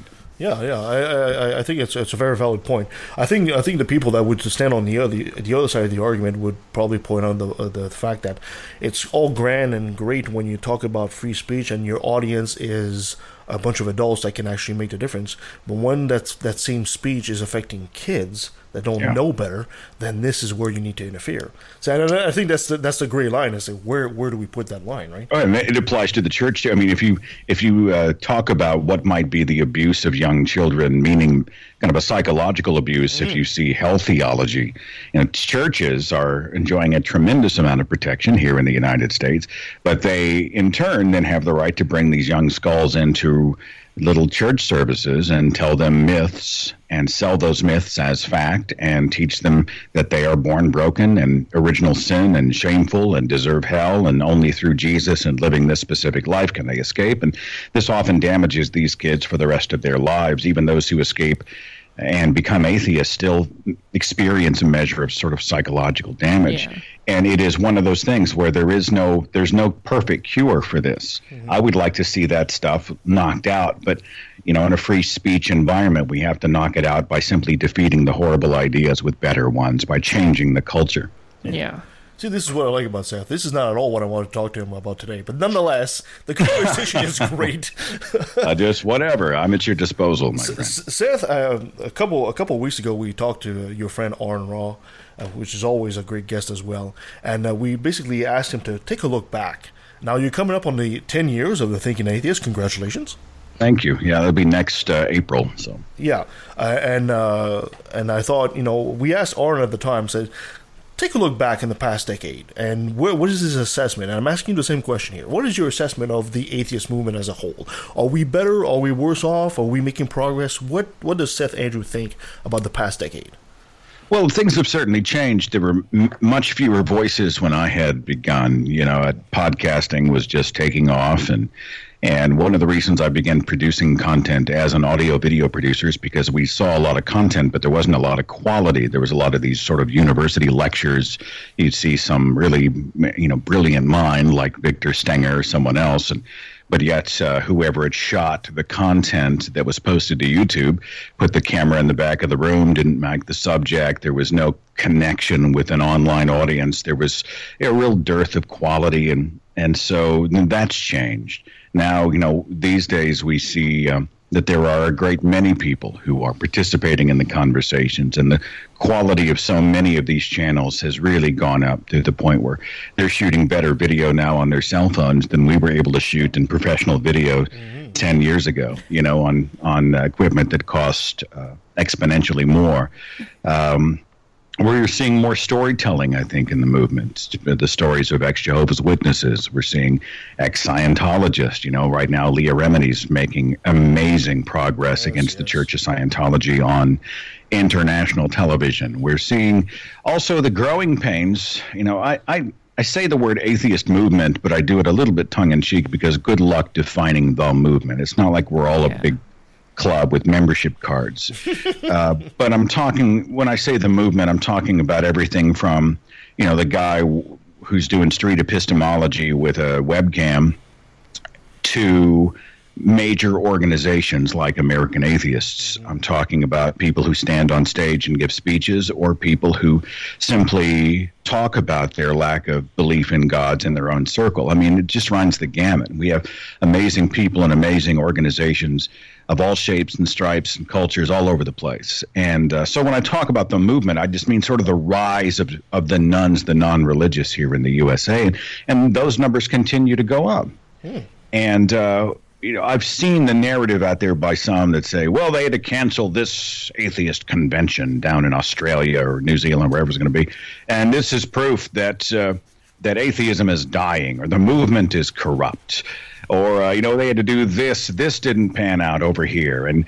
[SPEAKER 4] I think it's a very valid point. I think the people that would stand on the other side of the argument would probably point out the fact that it's all grand and great when you talk about free speech and your audience is a bunch of adults that can actually make the difference. But when that same speech is affecting kids that don't know better, then this is where you need to interfere. So I think that's the gray line. Is where do we put that line, right?
[SPEAKER 12] Oh, and it applies to the church too. I mean, if you talk about what might be the abuse of young children, meaning kind of a psychological abuse, if you see health theology, you know, churches are enjoying a tremendous amount of protection here in the United States, but they in turn then have the right to bring these young skulls into little church services and tell them myths and sell those myths as fact and teach them that they are born broken and original sin and shameful and deserve hell, and only through Jesus and living this specific life can they escape. And this often damages these kids for the rest of their lives. Even those who escape and become atheists still experience a measure of sort of psychological damage. Yeah. And it is one of those things where there's no perfect cure for this. Mm-hmm. I would like to see that stuff knocked out, but you know, in a free speech environment, we have to knock it out by simply defeating the horrible ideas with better ones, by changing the culture.
[SPEAKER 6] Yeah.
[SPEAKER 4] See, this is what I like about Seth. This is not at all what I want to talk to him about today. But nonetheless, the conversation is great.
[SPEAKER 12] Just whatever. I'm at your disposal, my friend.
[SPEAKER 4] Seth, a couple weeks ago, we talked to your friend Aaron Raw, which is always a great guest as well. And we basically asked him to take a look back. Now, you're coming up on the 10 years of the Thinking Atheist. Congratulations.
[SPEAKER 12] Thank you. Yeah, that'll be next April. So
[SPEAKER 4] yeah, and I thought, we asked Aaron at the time, said, take a look back in the past decade, and what is his assessment? And I'm asking you the same question here. What is your assessment of the atheist movement as a whole? Are we better? Are we worse off? Are we making progress? What does Seth Andrew think about the past decade?
[SPEAKER 12] Well, things have certainly changed. There were much fewer voices when I had begun. Podcasting was just taking off, and one of the reasons I began producing content as an audio-video producer is because we saw a lot of content, but there wasn't a lot of quality. There was a lot of these sort of university lectures. You'd see some really, brilliant mind like Victor Stenger or someone else, but yet whoever had shot the content that was posted to YouTube put the camera in the back of the room, didn't mic the subject. There was no connection with an online audience. There was a real dearth of quality, and so that's changed. Now, these days we see that there are a great many people who are participating in the conversations, and the quality of so many of these channels has really gone up to the point where they're shooting better video now on their cell phones than we were able to shoot in professional video 10 years ago, on equipment that cost exponentially more. We're seeing more storytelling, I think, in the movement. The stories of ex-Jehovah's Witnesses. We're seeing ex-Scientologists. Right now, Leah Remini's making amazing progress against the Church of Scientology on international television. We're seeing also the growing pains. I say the word atheist movement, but I do it a little bit tongue-in-cheek because good luck defining the movement. It's not like we're all a big club with membership cards. But I'm talking, when I say the movement, I'm talking about everything from, the guy who's doing street epistemology with a webcam to major organizations like American Atheists. I'm talking about people who stand on stage and give speeches, or people who simply talk about their lack of belief in gods in their own circle. I mean, it just runs the gamut. We have amazing people and amazing organizations of all shapes and stripes and cultures all over the place. And so when I talk about the movement, I just mean sort of the rise of the nuns, the non-religious here in the USA. And those numbers continue to go up. And I've seen the narrative out there by some that say, well, they had to cancel this atheist convention down in Australia or New Zealand, wherever it's going to be. And this is proof that that atheism is dying, or the movement is corrupt, or, they had to do this. This didn't pan out over here. And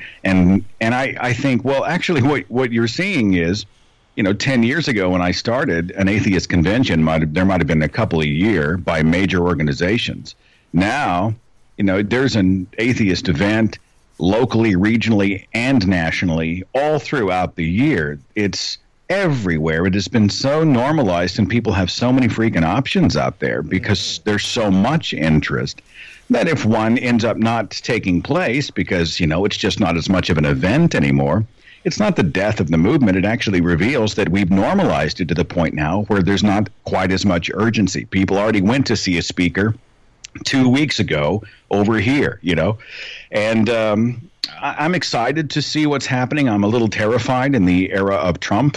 [SPEAKER 12] I think, well, actually what you're seeing is, 10 years ago when I started, an atheist convention, there might have been a couple a year by major organizations. Now, there's an atheist event locally, regionally, and nationally all throughout the year. It's everywhere. It has been so normalized, and people have so many freaking options out there because there's so much interest that if one ends up not taking place because, it's just not as much of an event anymore, it's not the death of the movement. It actually reveals that we've normalized it to the point now where there's not quite as much urgency. People already went to see a speaker 2 weeks ago over here, and I'm excited to see what's happening. I'm a little terrified in the era of Trump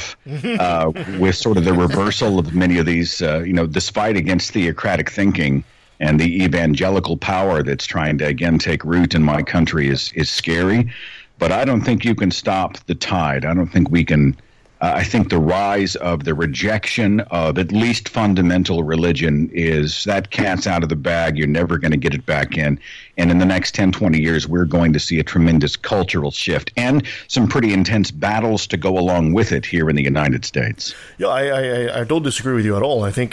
[SPEAKER 12] with sort of the reversal of many of these, this fight against theocratic thinking and the evangelical power that's trying to, again, take root in my country is scary. But I don't think you can stop the tide. I don't think we can. I think the rise of the rejection of at least fundamental religion is that cat's out of the bag. You're never going to get it back in. And in the next 10, 20 years, we're going to see a tremendous cultural shift and some pretty intense battles to go along with it here in the United States.
[SPEAKER 4] Yeah, I don't disagree with you at all. I think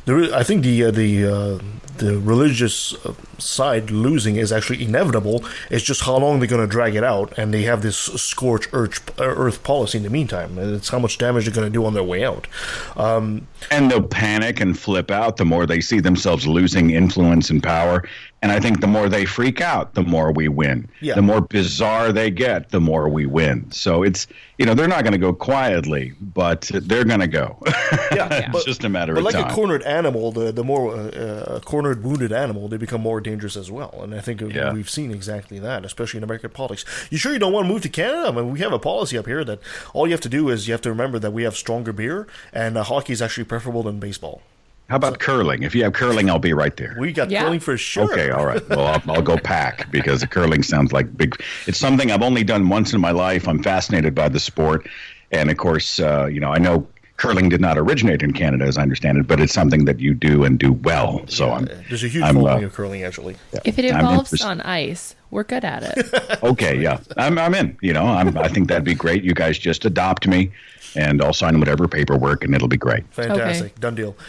[SPEAKER 4] the religious side losing is actually inevitable. It's just how long they're going to drag it out, and they have this scorched earth policy in the meantime. It's how much damage they're going to do on their way out.
[SPEAKER 12] And they'll panic and flip out the more they see themselves losing influence and power. And I think the more they freak out, the more we win.
[SPEAKER 4] Yeah.
[SPEAKER 12] The more bizarre they get, the more we win. So it's, they're not going to go quietly, but they're going to go.
[SPEAKER 4] Yeah,
[SPEAKER 12] it's just a matter
[SPEAKER 4] but
[SPEAKER 12] of
[SPEAKER 4] like
[SPEAKER 12] time.
[SPEAKER 4] a cornered animal, the more cornered, wounded animal, they become more dangerous as well. And I think we've seen exactly that, especially in American politics. You sure you don't want to move to Canada? I mean, we have a policy up here that all you have to do is you have to remember that we have stronger beer, and hockey is actually preferable than baseball.
[SPEAKER 12] How about curling? If you have curling, I'll be right there.
[SPEAKER 4] We got curling for sure.
[SPEAKER 12] Okay, all right. Well, I'll go pack because the curling sounds like big. It's something I've only done once in my life. I'm fascinated by the sport. And, of course, I know curling did not originate in Canada, as I understand it, but it's something that you do and do well. So
[SPEAKER 4] there's a huge following of curling, actually.
[SPEAKER 12] Yeah.
[SPEAKER 6] If it involves on ice, we're good at it.
[SPEAKER 12] Okay, yeah. I'm in. I think that'd be great. You guys just adopt me, and I'll sign whatever paperwork, and it'll be great.
[SPEAKER 4] Fantastic. Okay. Done deal.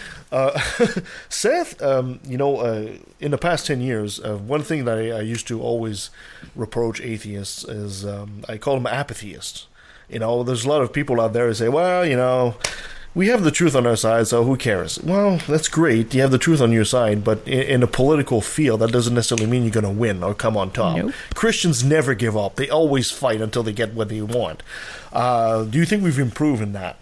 [SPEAKER 4] Seth, in the past 10 years, one thing that I used to always reproach atheists is I call them apatheists. There's a lot of people out there who say, well, we have the truth on our side, so who cares? Well, that's great. You have the truth on your side, but in a political field, that doesn't necessarily mean you're going to win or come on top.
[SPEAKER 6] Nope.
[SPEAKER 4] Christians never give up. They always fight until they get what they want. Do you think we've improved in that?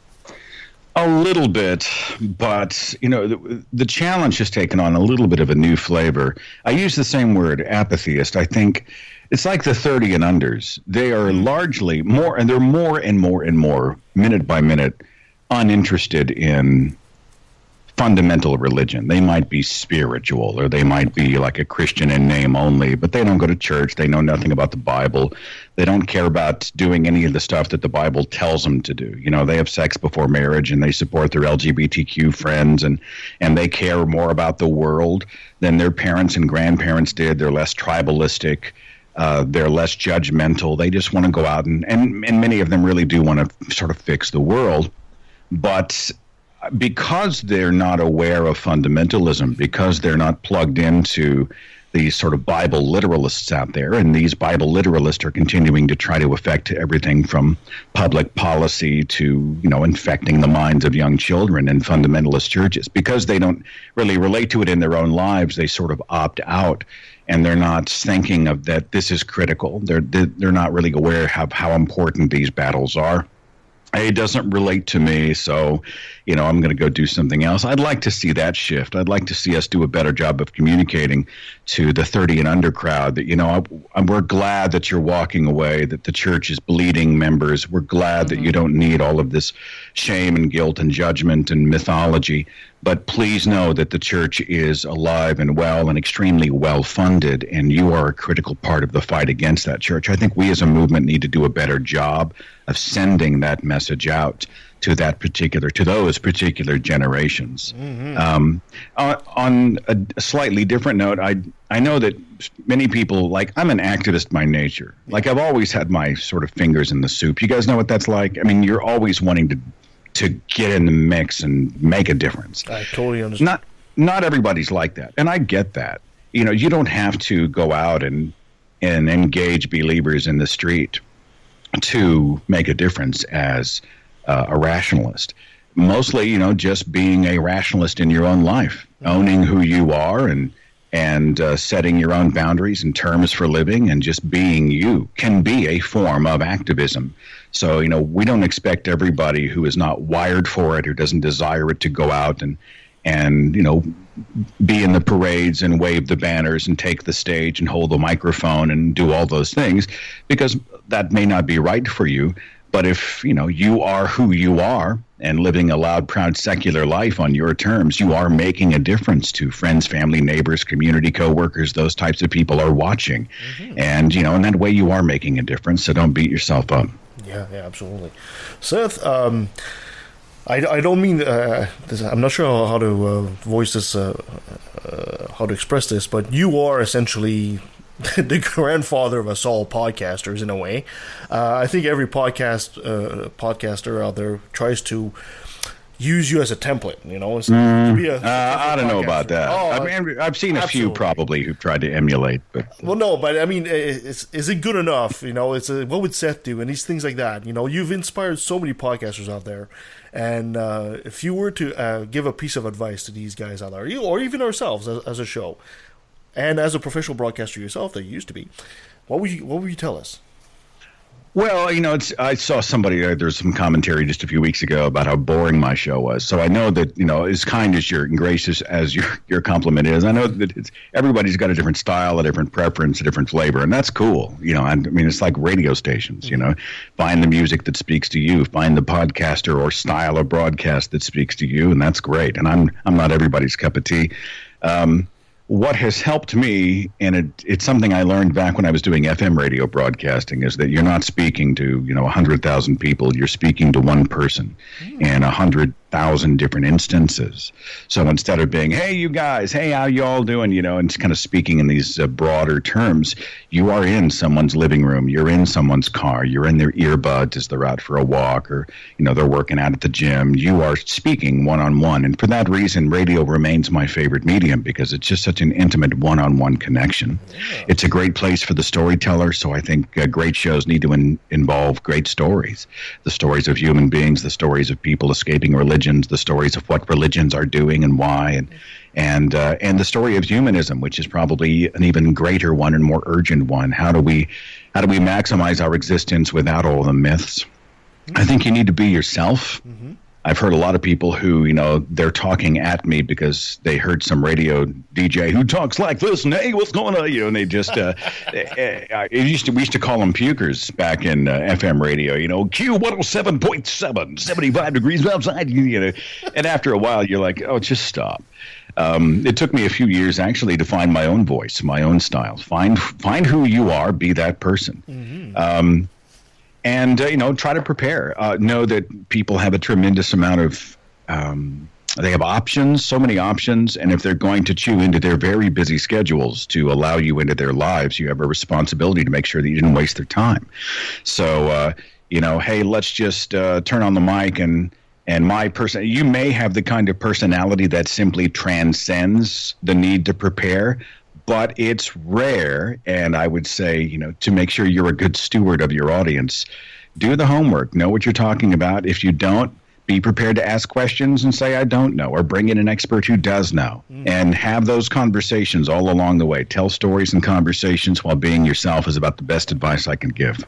[SPEAKER 12] A little bit, but, the challenge has taken on a little bit of a new flavor. I use the same word, apatheist. I think it's like the 30 and unders. They are largely more, and they're more and more and more, minute by minute, uninterested in fundamental religion. They might be spiritual, or they might be like a Christian in name only, but they don't go to church. They know nothing about the Bible. They don't care about doing any of the stuff that the Bible tells them to do. They have sex before marriage, and they support their LGBTQ friends, and they care more about the world than their parents and grandparents did. They're less tribalistic. They're less judgmental. They just want to go out, and many of them really do want to sort of fix the world. But because they're not aware of fundamentalism, because they're not plugged into these sort of Bible literalists out there, and these Bible literalists are continuing to try to affect everything from public policy to, infecting the minds of young children in fundamentalist churches. Because they don't really relate to it in their own lives, they sort of opt out, and they're not thinking of that this is critical. They're not really aware of how important these battles are. It doesn't relate to me, so, I'm going to go do something else. I'd like to see that shift. I'd like to see us do a better job of communicating to the 30 and under crowd that, we're glad that you're walking away, that the church is bleeding members. We're glad that you don't need all of this shame and guilt and judgment and mythology. But please know that the church is alive and well and extremely well funded, and you are a critical part of the fight against that church. I think we as a movement need to do a better job of sending that message out to those particular generations. Mm-hmm. On a slightly different note, I know that many people, I'm an activist by nature. I've always had my sort of fingers in the soup. You guys know what that's like? I mean, you're always wanting to get in the mix and make a difference.
[SPEAKER 4] I totally understand.
[SPEAKER 12] Not everybody's like that, and I get that. You don't have to go out and engage believers in the street to make a difference as a rationalist. Mostly, just being a rationalist in your own life, owning who you are and setting your own boundaries and terms for living, and just being you can be a form of activism. So, we don't expect everybody who is not wired for it, who doesn't desire it, to go out and be in the parades and wave the banners and take the stage and hold the microphone and do all those things, because that may not be right for you. But if, you are who you are and living a loud, proud, secular life on your terms, you are making a difference to friends, family, neighbors, community, coworkers. Those types of people are watching. Mm-hmm. And, in that way you are making a difference. So don't beat yourself up.
[SPEAKER 4] Yeah, absolutely. Seth, I don't mean, I'm not sure how to voice this, how to express this, but you are essentially the grandfather of us all podcasters in a way. I think every podcaster out there tries to use you as a template,
[SPEAKER 12] I don't know about that. I've seen a few probably who've tried to emulate, but
[SPEAKER 4] I mean, is it good enough? What would Seth do, and these things like that. You've inspired so many podcasters out there, and if you were to give a piece of advice to these guys out there, or even ourselves as a show, and as a professional broadcaster yourself, that you used to be, what would you tell us?
[SPEAKER 12] Well, I saw somebody, there's some commentary just a few weeks ago about how boring my show was. So I know that, as kind as and gracious as your compliment is, I know that everybody's got a different style, a different preference, a different flavor, and that's cool. It's like radio stations, find the music that speaks to you, find the podcaster or style of broadcast that speaks to you, and that's great. And I'm not everybody's cup of tea. What has helped me, and it's something I learned back when I was doing FM radio broadcasting, is that you're not speaking to 100,000 people. You're speaking to one person in 100,000 different instances. So instead of being, hey, you guys, hey, how you all doing, and kind of speaking in these broader terms, you are in someone's living room. You're in someone's car. You're in their earbuds as they're out for a walk, or they're working out at the gym. You are speaking one-on-one, and for that reason, radio remains my favorite medium, because it's just such an intimate one-on-one connection. Yeah. It's a great place for the storyteller, so I think great shows need to involve great stories. The stories of human beings, the stories of people escaping religions, the stories of what religions are doing and why, and the story of humanism, which is probably an even greater one and more urgent one. How do we maximize our existence without all the myths? I think you need to be yourself. Mm-hmm. I've heard a lot of people who, they're talking at me because they heard some radio DJ who talks like this, and hey, what's going on? And they just, we used to call them pukers back in FM radio, Q 107.7, 75 degrees outside, and after a while you're like, oh, just stop. It took me a few years actually to find my own voice, my own style. Find who you are, be that person. Mm-hmm. And, try to prepare. Know that people have a tremendous amount of, they have options, so many options. And if they're going to chew into their very busy schedules to allow you into their lives, you have a responsibility to make sure that you didn't waste their time. So, hey, let's just turn on the mic and my person, you may have the kind of personality that simply transcends the need to prepare, but it's rare, and I would say, to make sure you're a good steward of your audience, do the homework, know what you're talking about. If you don't, be prepared to ask questions and say, I don't know, or bring in an expert who does know, and have those conversations all along the way. Tell stories and conversations while being yourself is about the best advice I can give.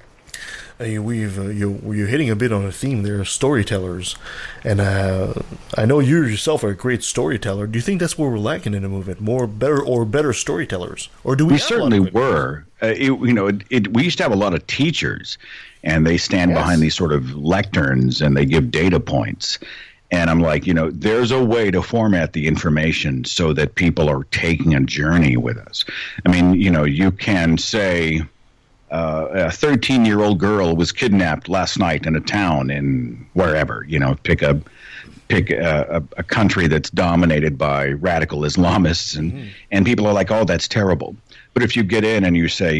[SPEAKER 4] You're hitting a bit on a theme there, storytellers, and I know you yourself are a great storyteller. Do you think that's what we're lacking in the movement? Better storytellers, or do we?
[SPEAKER 12] We certainly were. We used to have a lot of teachers, and they stand behind these sort of lecterns and they give data points. And I'm like, there's a way to format the information so that people are taking a journey with us. I mean, you can say. A 13-year-old girl was kidnapped last night in a town in wherever, pick a country that's dominated by radical Islamists, and people are like, oh, that's terrible. But if you get in and you say,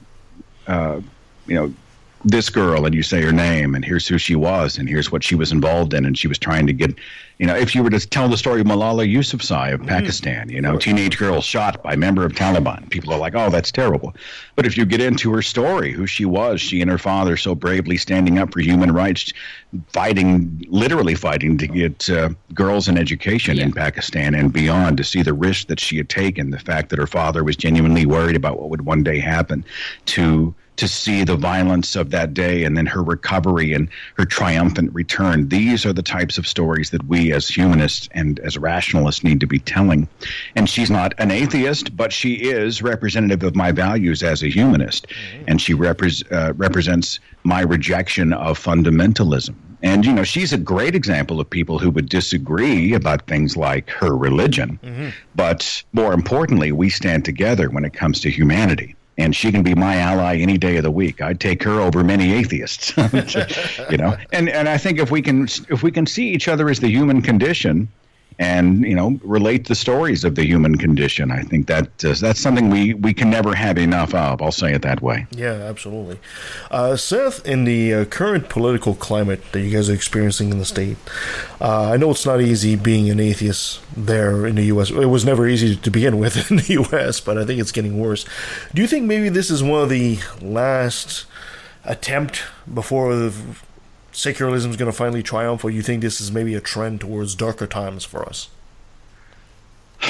[SPEAKER 12] this girl, and you say her name, and here's who she was, and here's what she was involved in, and she was trying to get, if you were to tell the story of Malala Yousafzai of Pakistan, teenage girl shot by a member of Taliban, people are like, oh, that's terrible. But if you get into her story, who she was, she and her father so bravely standing up for human rights, literally fighting to get girls an education in Pakistan and beyond, to see the risk that she had taken, the fact that her father was genuinely worried about what would one day happen, to see the violence of that day and then her recovery and her triumphant return. These are the types of stories that we as humanists and as rationalists need to be telling. And she's not an atheist, but she is representative of my values as a humanist. And she represents my rejection of fundamentalism. And, she's a great example of people who would disagree about things like her religion. But more importantly, we stand together when it comes to humanity. And she can be my ally any day of the week. I'd take her over many atheists, And I think if we can see each other as the human condition, and relate the stories of the human condition, I think that's something we can never have enough of. I'll say it that way.
[SPEAKER 4] Yeah, absolutely. Seth, in the current political climate that you guys are experiencing in the state, I know it's not easy being an atheist there in the U.S. It was never easy to begin with in the U.S., but I think it's getting worse. Do you think maybe this is one of the last attempt before secularism is going to finally triumph, or you think this is maybe a trend towards darker times for us?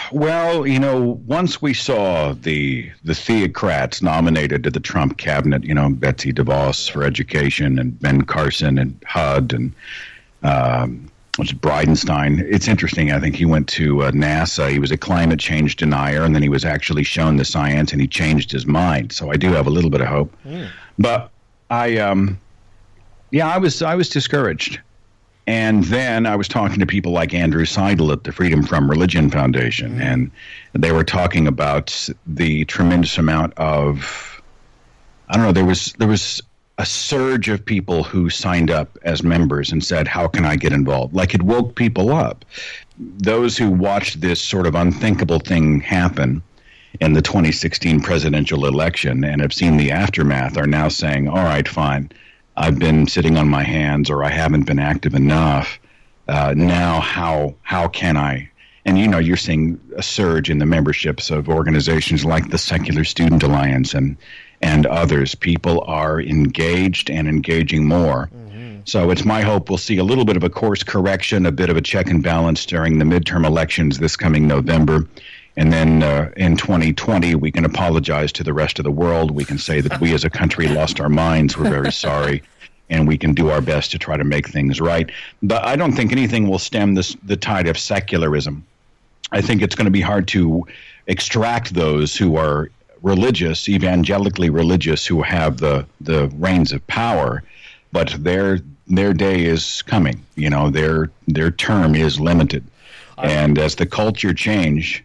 [SPEAKER 12] Well, once we saw the theocrats nominated to the Trump cabinet, Betsy DeVos for education and Ben Carson and HUD and Bridenstine. It's interesting. I think he went to NASA. He was a climate change denier, and then he was actually shown the science, and he changed his mind. So I do have a little bit of hope. But I was discouraged. And then I was talking to people like Andrew Seidel at the Freedom From Religion Foundation, and they were talking about the tremendous amount of, there was a surge of people who signed up as members and said, how can I get involved? Like, it woke people up. Those who watched this sort of unthinkable thing happen in the 2016 presidential election and have seen the aftermath are now saying, all right, fine, I've been sitting on my hands, or I haven't been active enough. Now how can I? And, you're seeing a surge in the memberships of organizations like the Secular Student Alliance and others. People are engaged and engaging more. So it's my hope we'll see a little bit of a course correction, a bit of a check and balance during the midterm elections this coming November. And then in 2020, we can apologize to the rest of the world. We can say that we as a country lost our minds. We're very sorry. And we can do our best to try to make things right. But I don't think anything will stem the tide of secularism. I think it's going to be hard to extract those who are religious, evangelically religious, who have the reins of power, but their day is coming. Their term is limited, and as the culture changes,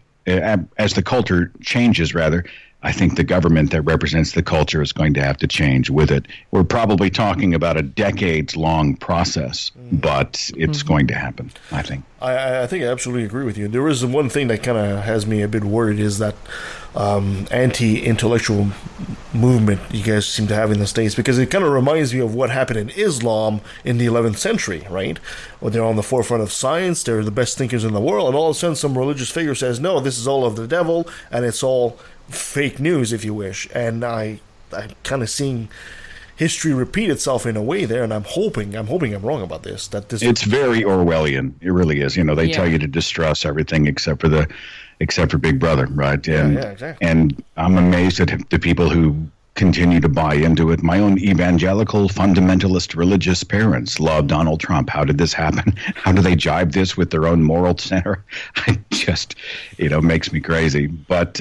[SPEAKER 12] I think the government that represents the culture is going to have to change with it. We're probably talking about a decades-long process, but it's going to happen, I think.
[SPEAKER 4] I think I absolutely agree with you. There is one thing that kind of has me a bit worried is that anti-intellectual movement you guys seem to have in the States, because it kind of reminds me of what happened in Islam in the 11th century, right? When they're on the forefront of science, they're the best thinkers in the world, and all of a sudden some religious figure says, no, this is all of the devil, and it's all fake news, if you wish. And I'm kind of seeing history repeat itself in a way there, and I'm hoping I'm wrong about this.
[SPEAKER 12] It's very Orwellian. It really is. They tell you to distrust everything except for Big Brother, right? And,
[SPEAKER 4] exactly.
[SPEAKER 12] And I'm amazed at the people who continue to buy into it. My own evangelical, fundamentalist, religious parents love Donald Trump. How did this happen? How do they jibe this with their own moral center? It just, makes me crazy. But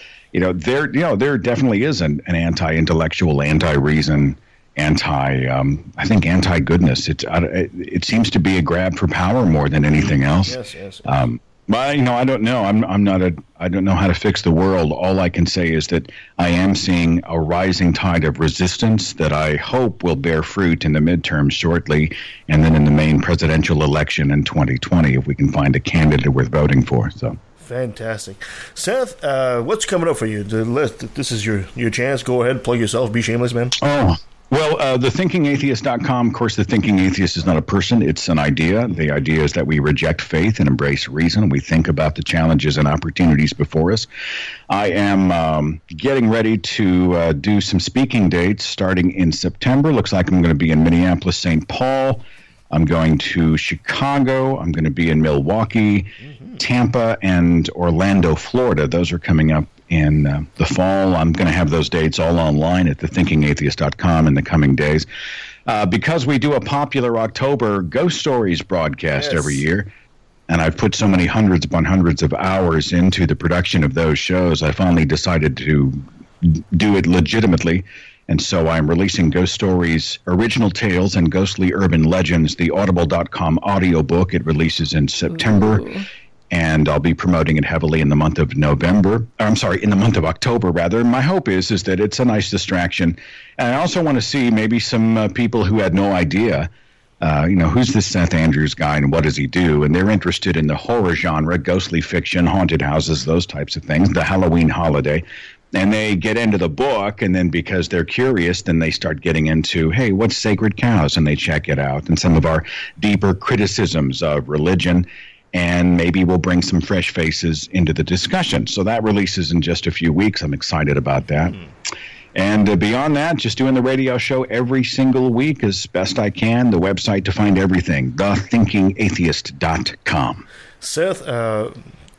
[SPEAKER 12] there definitely is an anti-intellectual, anti-reason, I think anti-goodness. It seems to be a grab for power more than anything else.
[SPEAKER 4] Yes.
[SPEAKER 12] But I don't know. I don't know how to fix the world. All I can say is that I am seeing a rising tide of resistance that I hope will bear fruit in the midterms shortly, and then in the main presidential election in 2020, if we can find a candidate worth voting for. So.
[SPEAKER 4] Fantastic. Seth, what's coming up for you? This is your chance. Go ahead, plug yourself. Be shameless, man.
[SPEAKER 12] Oh, well, thethinkingatheist.com. Of course, the thinking atheist is not a person. It's an idea. The idea is that we reject faith and embrace reason. We think about the challenges and opportunities before us. I am getting ready to do some speaking dates starting in September. Looks like I'm going to be in Minneapolis, St. Paul. I'm going to Chicago. I'm going to be in Milwaukee, Tampa, and Orlando, Florida. Those are coming up in the fall. I'm going to have those dates all online at thethinkingatheist.com in the coming days. Because we do a popular October Ghost Stories broadcast every year, and I've put so many hundreds upon hundreds of hours into the production of those shows, I finally decided to do it legitimately. And so I'm releasing Ghost Stories, Original Tales, and Ghostly Urban Legends, the Audible.com audiobook. It releases in September. Ooh. And I'll be promoting it heavily in the month of in the month of October, rather. My hope is that it's a nice distraction. And I also want to see maybe some people who had no idea, who's this Seth Andrews guy and what does he do? And they're interested in the horror genre, ghostly fiction, haunted houses, those types of things, the Halloween holiday. And they get into the book, and then because they're curious, then they start getting into, hey, what's sacred cows? And they check it out. And some of our deeper criticisms of religion, and maybe we'll bring some fresh faces into the discussion. So that releases in just a few weeks. I'm excited about that. And beyond that, just doing the radio show every single week as best I can. The website to find everything, thethinkingatheist.com.
[SPEAKER 4] Seth,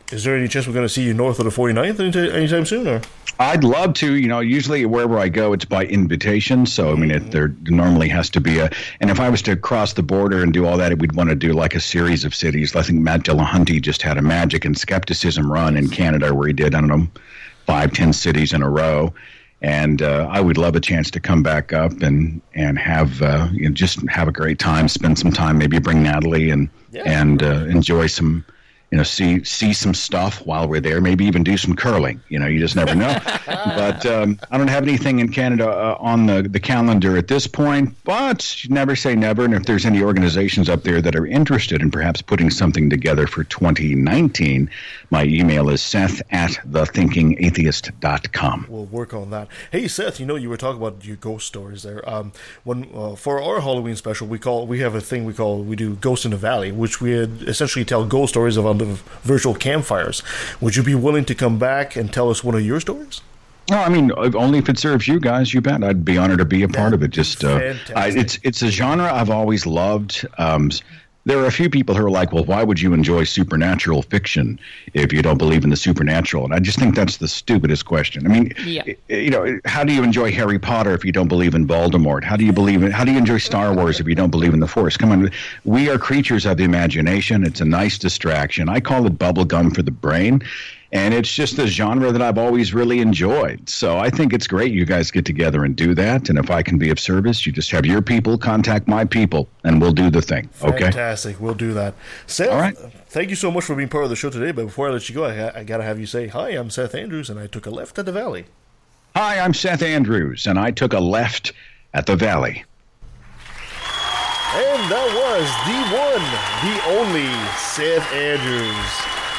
[SPEAKER 4] Is there any chance we're going to see you north of the 49th anytime soon? Or?
[SPEAKER 12] I'd love to. Usually wherever I go, it's by invitation. So, I mean, there normally has to be and if I was to cross the border and do all that, we'd want to do like a series of cities. I think Matt Dillahunty just had a Magic and Skepticism run in Canada where he did, 5-10 cities in a row. And I would love a chance to come back up and have just have a great time, spend some time, maybe bring Natalie and enjoy some, see some stuff while we're there. Maybe even do some curling. You just never know. But I don't have anything in Canada on the calendar at this point. But you never say never. And if there's any organizations up there that are interested in perhaps putting something together for 2019, my email is seth@thethinkingatheist.com.
[SPEAKER 4] We'll work on that. Hey, Seth, you were talking about your ghost stories there. For our Halloween special, we have a thing we do Ghost in the Valley, which we essentially tell ghost stories of virtual campfires. Would you be willing to come back and tell us one of your stories?
[SPEAKER 12] No, I mean, only if it serves you guys, you bet. I'd be honored to be a part of it. Just it's a genre I've always loved. There are a few people who are like, well, why would you enjoy supernatural fiction if you don't believe in the supernatural? And I just think that's the stupidest question. I mean, how do you enjoy Harry Potter if you don't believe in Voldemort? How do you enjoy Star Wars if you don't believe in the Force? Come on, we are creatures of the imagination. It's a nice distraction. I call it bubble gum for the brain. And it's just a genre that I've always really enjoyed. So I think it's great you guys get together and do that. And if I can be of service, you just have your people contact my people, and we'll do the thing. Okay?
[SPEAKER 4] Fantastic. We'll do that. Seth,
[SPEAKER 12] all right.
[SPEAKER 4] Thank you so much for being part of the show today. But before I let you go, I got to have you say, hi, I'm Seth Andrews, and I took a left at the Valley.
[SPEAKER 12] Hi, I'm Seth Andrews, and I took a left at the Valley.
[SPEAKER 4] And that was the one, the only Seth Andrews.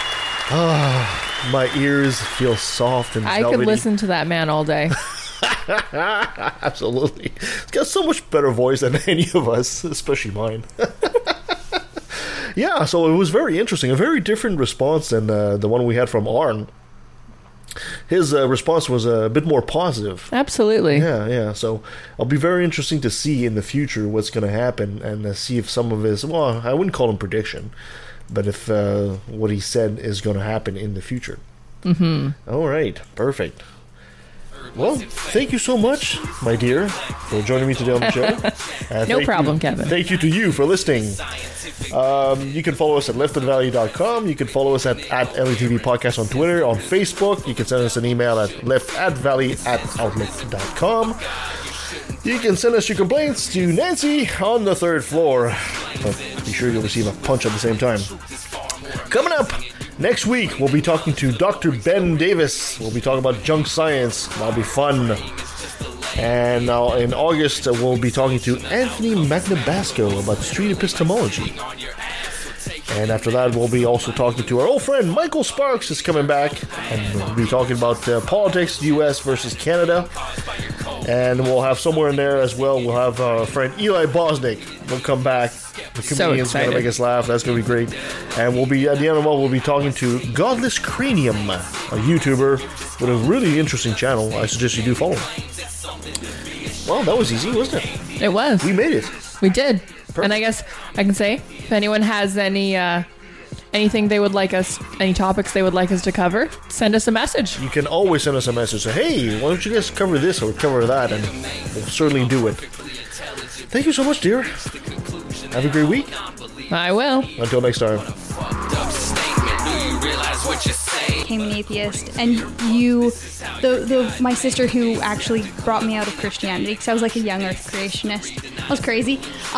[SPEAKER 4] My ears feel soft and velvety.
[SPEAKER 6] I could listen to that man all day.
[SPEAKER 4] Absolutely. He's got so much better voice than any of us, especially mine. Yeah, so it was very interesting. A very different response than the one we had from Arn. His response was a bit more positive.
[SPEAKER 6] Absolutely.
[SPEAKER 4] Yeah. So it'll be very interesting to see in the future what's going to happen and see if some of his, well, I wouldn't call him prediction, but if what he said is going to happen in the future.
[SPEAKER 6] Mm-hmm.
[SPEAKER 4] All right, perfect. Well, thank you so much, my dear, for joining me today on the show.
[SPEAKER 6] No problem, Kevin.
[SPEAKER 4] Thank you to you for listening. You can follow us at leftofthevalley.com. You can follow us at LETV Podcast on Twitter, on Facebook. You can send us an email at leftatvalley@outlook.com. You can send us your complaints to Nancy on the third floor. But be sure you'll receive a punch at the same time. Coming up next week, we'll be talking to Dr. Ben Davis. We'll be talking about junk science. That'll be fun. And now in August, we'll be talking to Anthony Magnabasco about street epistemology. And after that, we'll be also talking to our old friend Michael Sparks is coming back. And we'll be talking about politics, U.S. versus Canada. And we'll have somewhere in there as well, we'll have our friend Eli Bosnick. We'll come back. The comedian's going to make us laugh. That's going to be great. And we'll be, at the end of the month, we'll be talking to Godless Cranium, a YouTuber with a really interesting channel. I suggest you do follow him. Well, that was easy, wasn't it?
[SPEAKER 6] It was.
[SPEAKER 4] We made it.
[SPEAKER 6] We did.
[SPEAKER 4] Perfect.
[SPEAKER 6] And I guess I can say, if anyone has anything they would like us, any topics they would like us to cover, send us a message.
[SPEAKER 4] You can always send us a message. Say, hey, why don't you guys cover this or cover that? And we'll certainly do it. Thank you so much, dear. Have a great week.
[SPEAKER 6] I will.
[SPEAKER 4] Until next time.
[SPEAKER 5] Became an atheist, and my sister who actually brought me out of Christianity, because I was like a young Earth creationist. I was crazy.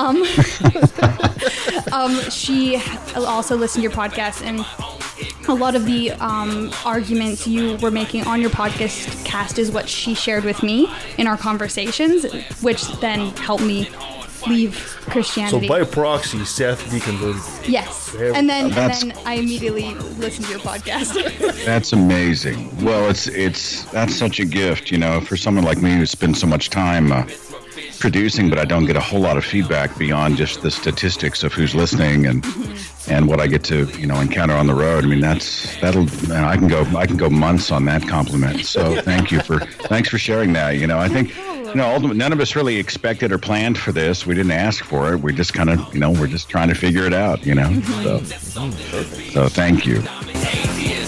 [SPEAKER 5] She also listened to your podcast, and a lot of the arguments you were making on your podcast is what she shared with me in our conversations, which then helped me leave Christianity.
[SPEAKER 4] So by proxy, Seth deconverted.
[SPEAKER 5] Yes. And then I immediately listened to your podcast.
[SPEAKER 12] That's amazing. Well, that's such a gift, for someone like me who spends so much time producing, but I don't get a whole lot of feedback beyond just the statistics of who's listening and what I get to encounter on the road. I mean, I can go months on that compliment. So thanks for sharing that. I think ultimately none of us really expected or planned for this. We didn't ask for it. We just kind of we're just trying to figure it out. So thank you.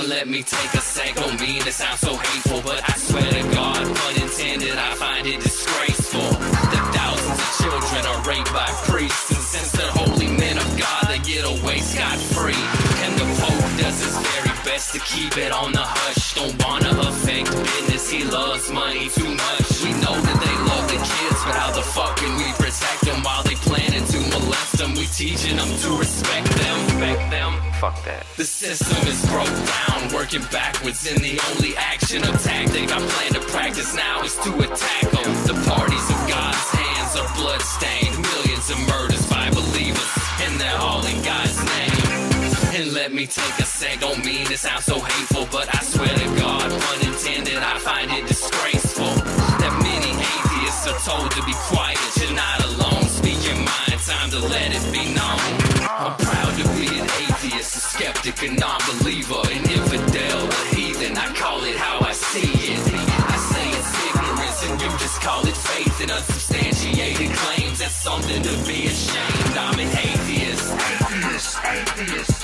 [SPEAKER 3] let me take a sec, don't mean to sound so hateful, but I swear to God, pun intended, I find it disgraceful that thousands of children are raped by priests, and since they're holy men of God, they get away scot-free. And the Pope does his very best to keep it on the hush. Don't wanna affect business, he loves money too much. We know that they love the kids, but how the fuck can we protect them while they planning to molest them? We teaching them to respect them.
[SPEAKER 2] Fuck that.
[SPEAKER 3] The system is broke down, working backwards, and the only action or tactic I plan to practice now is to attack them. The parties of God's hands are bloodstained, millions of murders by believers, and they're all in God's name. And let me take a sec, don't mean to sound so hateful, but I swear to God, pun intended, I find it disgraceful that many atheists are told to be quiet. You're not alone, speak your mind, time to let it be known. I'm proud to be an atheist, a skeptic, a non-believer, an infidel, a heathen, I call it how I see it. I say it's ignorance and you just call it faith, and unsubstantiated claims, that's something to be ashamed. I'm an atheist.